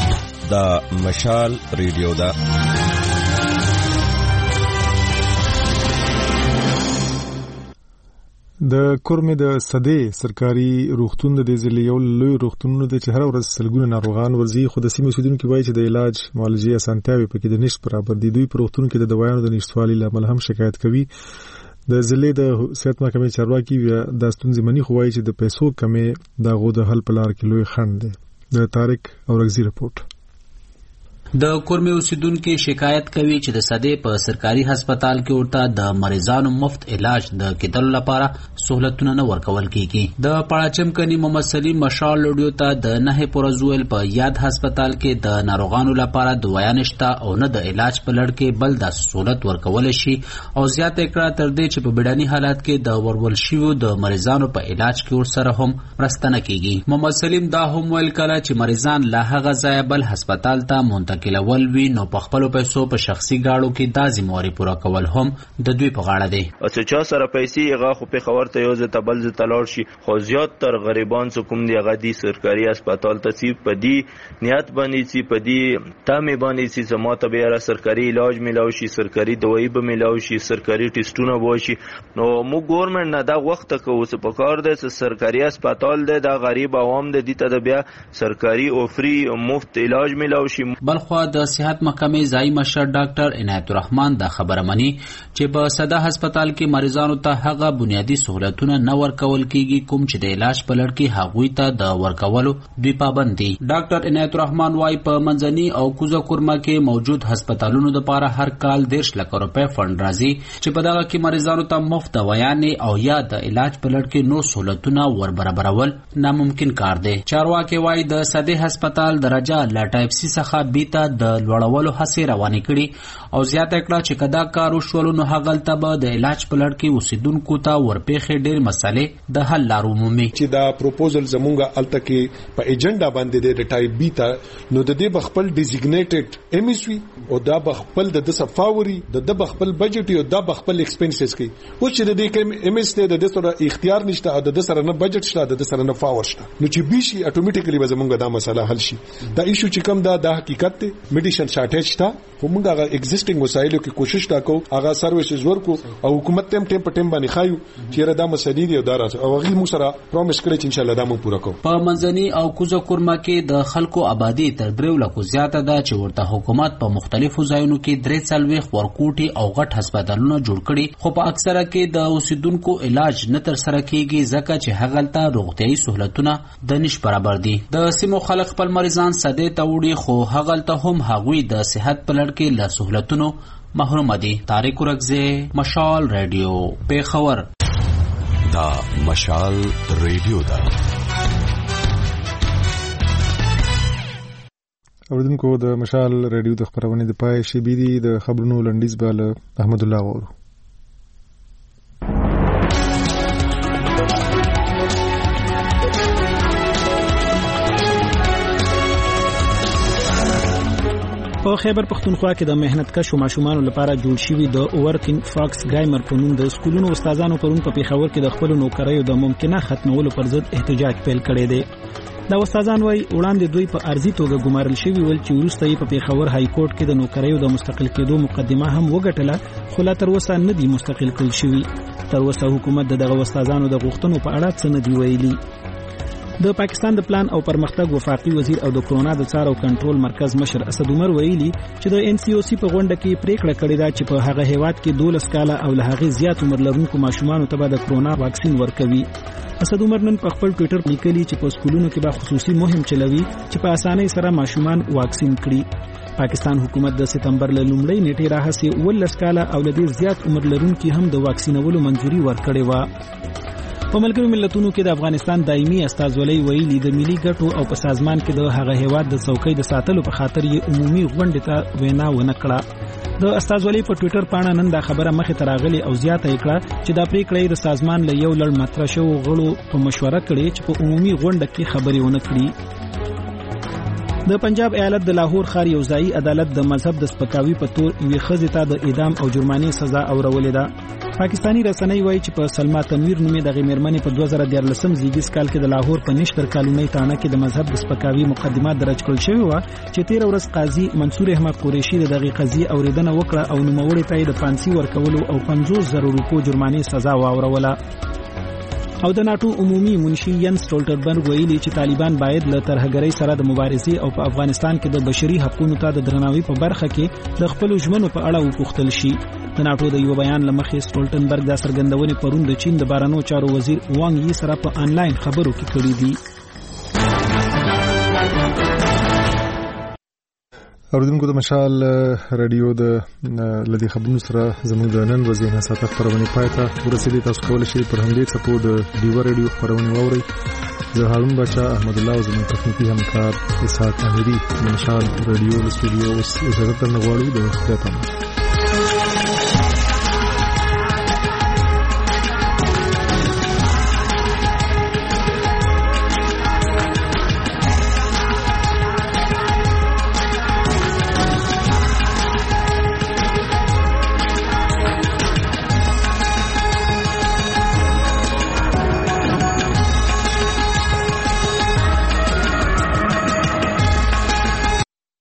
دا مشال ریډیو دا د کورمې د صدې سرکاري روغتون د ځلې یو لوی روغتونونو د چې هر ورځ سلګونه ناروغان ورځي، خو د سیمې اوسیدونکو وایي چې د علاج معالجې اسانتیاوې پکې د نشت برابر دي. دوی په روغتون کې د دوايانو د نشتوالي له امله هم شکایت کوي. د ضلع د صحت محکمې چارواکي دا ستونزې مني، خو وایي چې د پیسو کمې د هغو د حل په لار کې لوی خنډ دی. د طارق اورغزي رپورټ. د کورمې اوسیدونکو شکایت کوي چې د صدې په سرکاري هسپتال کې ورته د مریضانو مفت علاج د کېدلو لپاره سہولتونه نه ورکول کیږي. د پړاچم کني محمد سلیم مشال لوډیو ته د نه پورزویل په یاد هسپتال کې د ناروغانو لپاره دوايا نشته او نه د علاج په لړ کې بل د سہولت ورکول شي او زیات کړه تر دې چې په بیړني حالات کې د ورول شیو د مریضانو په علاج کې ورسره هم مرسته نه کیږي. محمد سلیم دا هم ویل کړه چې مریضان له هغه ځای بل هسپتال ته منتقل کلول وی نو په خپل پیسو په شخصي گاړو کې د ذمہواری پوره کول هم د دوی په غاړه دی. او چې چا سره پیسې هغه خو په خبر ته یو ځ تبل ز تلور شي، خو زیات تر غریبان څخه کوم دی هغه دی سرکاري هسپتال ته سی په دی نیت باندې سی په دی تامه باندې سی زما ته به را سرکاري علاج ملاو شي، سرکاري دوايي به ملاو شي، سرکاري ټیسټونه به شي. نو مو ګورنمنت نه دا وخت کو څه په کار دی چې سرکاري هسپتال دی د غریب عوام د دې ته بیا سرکاري او فری مفت علاج ملاو شي. بلخو د صحت محکمې ځای مشر ډاکټر عنایت الرحمن دا خبره مني چې په صدا هسپتال کې مریضانو ته هغه بنیادی سہولتونه نه ورکول کیږي کوم چې د علاج په لړ کې هغوی ته د ورکولو دوی پابند دي. ډاکټر عنایت الرحمن وايي په منځني او کوزه کورما کې موجود هسپتالونو لپاره هر کال ډیرش لک روپے فند راځي چې په دغه کې مریضانو ته مفت دوايانې او یا د علاج په لړ کې نو سہولتونه ور برابرول ناممکن کار دی. چارواکي وايي د صدې هسپتال درجه لا ټایپ سی څخه بیته د لوړولو هڅې روانې کړي او زیاته کړه چې کدا کار وشول نو هغلته به د علاج په لړ کې اوسیدونکو ته ورپېښې ډېر مسلې د حل لارو مومي. چې دا پروپوزل زمونږه الته کې په ایجنډا باندې د ټایپ بی ته نو د دې بخپل ډیزیګنیټډ ایم ایس وی او دا بخپل د صفاوري د د بخپل بجټ او د بخپل ایکسپنسز کوي. او چې د دې ایم ایس ته د سره اختیار نشته او د سره نه بجټ شته د سره نه فاور شته نو چې بي شي اتوماتیکلی به زمونږه دا مسله حل شي. دا ایشو چې کوم دا د حقیقت ته میډیسن شارټیج تا خو موږ هغه ایگزیسټینګ وسایلو کې کوشش تا کو هغه سرویسز ورکو او حکومت تم ټیم په ټیم باندې خایو چې را د مسلې دی او دا راځي او هغه موږ سره پرومس کړی چې ان شاء الله دا موږ پوره کوو. په منځني او کوزه کورما کې د خلکو آبادی تر درو لکو زیاته ده چې ورته حکومت په مختلفو ځایونو کې درې څلويخ ورکوټي او غټ هسپتالونه جوړ کړي، خو په اکثره کې د اوسیدونکو علاج نه تر سره کیږي ځکه چې هغلته روغتيایي سہولتونه د نش برابر دي. د سیمو خلک خپل مریضان صدې ته وړي خو هغلته هم هغوی د صحت په لړ کې له سہولتونو محروم دي. طارق اورغزي، مشال ریډیو، پیښور. دا مشال ریډیو دا اوردونکو د مشال ریډیو د خبرونه د پای شی بي دي د خبرونو لنډیز بال احمد الله وورو. په خیبر پختونخوا کې د مهنت کشو ماشومان لپاره جوړ شوی د ورکینګ فاکس ګایمر په نوم د سکولونو استادانو پرون په پیښور کې د خپل نوکریو د ممکنه ختمولو پر ضد احتجاج پیل کړی دی. دا استادان وايي وړاندې دوی په ارزي توګه ګمارل شوی ول چې وروسته یې په پیښور های کورټ کې د نوکریو د مستقل کېدو مقدمه هم وګټله، خو لا تر اوسه نه دی مستقل کړل شوی. تر اوسه حکومت دغه استادانو د غوښتنو په اړه څه نه دی ویلي. د پاکستان د پلان او پرمختګ وفاقي وزیر او د کرونا د څار او کنټرول مرکز مشر اسد عمر ویلي چې د ان سی او سی په غونډه کې پریکړه کړې ده چې په هغه هیواد کې دولس کاله او له هغه زیات عمر لرونکو ماشومانو ته د کرونا واکسین ورکوي. اسد عمر نن په خپل ټوئیټر لیکلي چې په سکولونو کې به خصوصي مهم چلوي چې په اسانۍ سره ماشومان واکسین کړي. پاکستان حکومت د سپتمبر له لومړۍ نیټې راهیسې ولس کاله او له ډېر زیات عمر لرونکو هم د واکسینولو منځوري ورکړې و. په ملګرو ملتونو کې د افغانستان دایمي استازولۍ ویلي د ملي ګټو او په سازمان کې د هغه هیواد د څوکۍ د ساتلو په خاطر یې عمومي غونډې ته وینا ونه کړه. د استازولۍ په ټوئیټر پاڼه نن دا خبره مخې ته راغلې او زیاته یې کړه چې دا پریکړه د سازمان له یو لړ مطرح شوو غړو په مشوره کړې چې په عمومي غونډه کې خبرې ونه کړي. د پنجاب ایالت د لاهور ښار یو ځایي عدالت د مذهب د سپکاوي په تور یوې ښځې ته د اعدام او جرمانې سزا اورولې ده. پاکستانی رسنۍ وایي چې په سلما تنویر نومې دغه میرمنې په دوه زره دیارلسم زیږدیز کال کې د لاهور په نشتر کالونی تانه کې د مذهب د سپکاوي مقدمات درج کړل شوې وه چې تېره ورځ قاضي منصور احمد قریشي د دغې قضیې اورېدنه وکړه او نوموړې ته یې د پانسي ورکولو او پنځوس زره روپو جرمانې سزا واوروله. او د ناتو عمومي منشي ین سټولټنبرګ ویلي چې طالبان باید له ترهګرۍ سره د مبارزې او په افغانستان کې د بشري حقوقو ته د درناوي په برخه کې د خپل ژمنو په اړه وپوښتل شي. د ناتو د یو بیان لمخې سټولټنبرګ د څرګندونې پرون د چین د بهرنیو چارو وزیر وانګ یي سره په آنلاین خبرو کې کړې دي. اوریدونکو د مشال رادیو د لدی خبرونو سره زموږ د نن ورځې ناساته خبرونه پاتې ورسېدي. تاسو کولای شئ پر همدې څپو د دیو رادیو خبرونه واورئ. زه هارون بچا احمد الله او زموږ تخنیکی همکار اسحاق اميري د مشال رادیو د استودیو اوس اجازه ترنه غواړو د خدای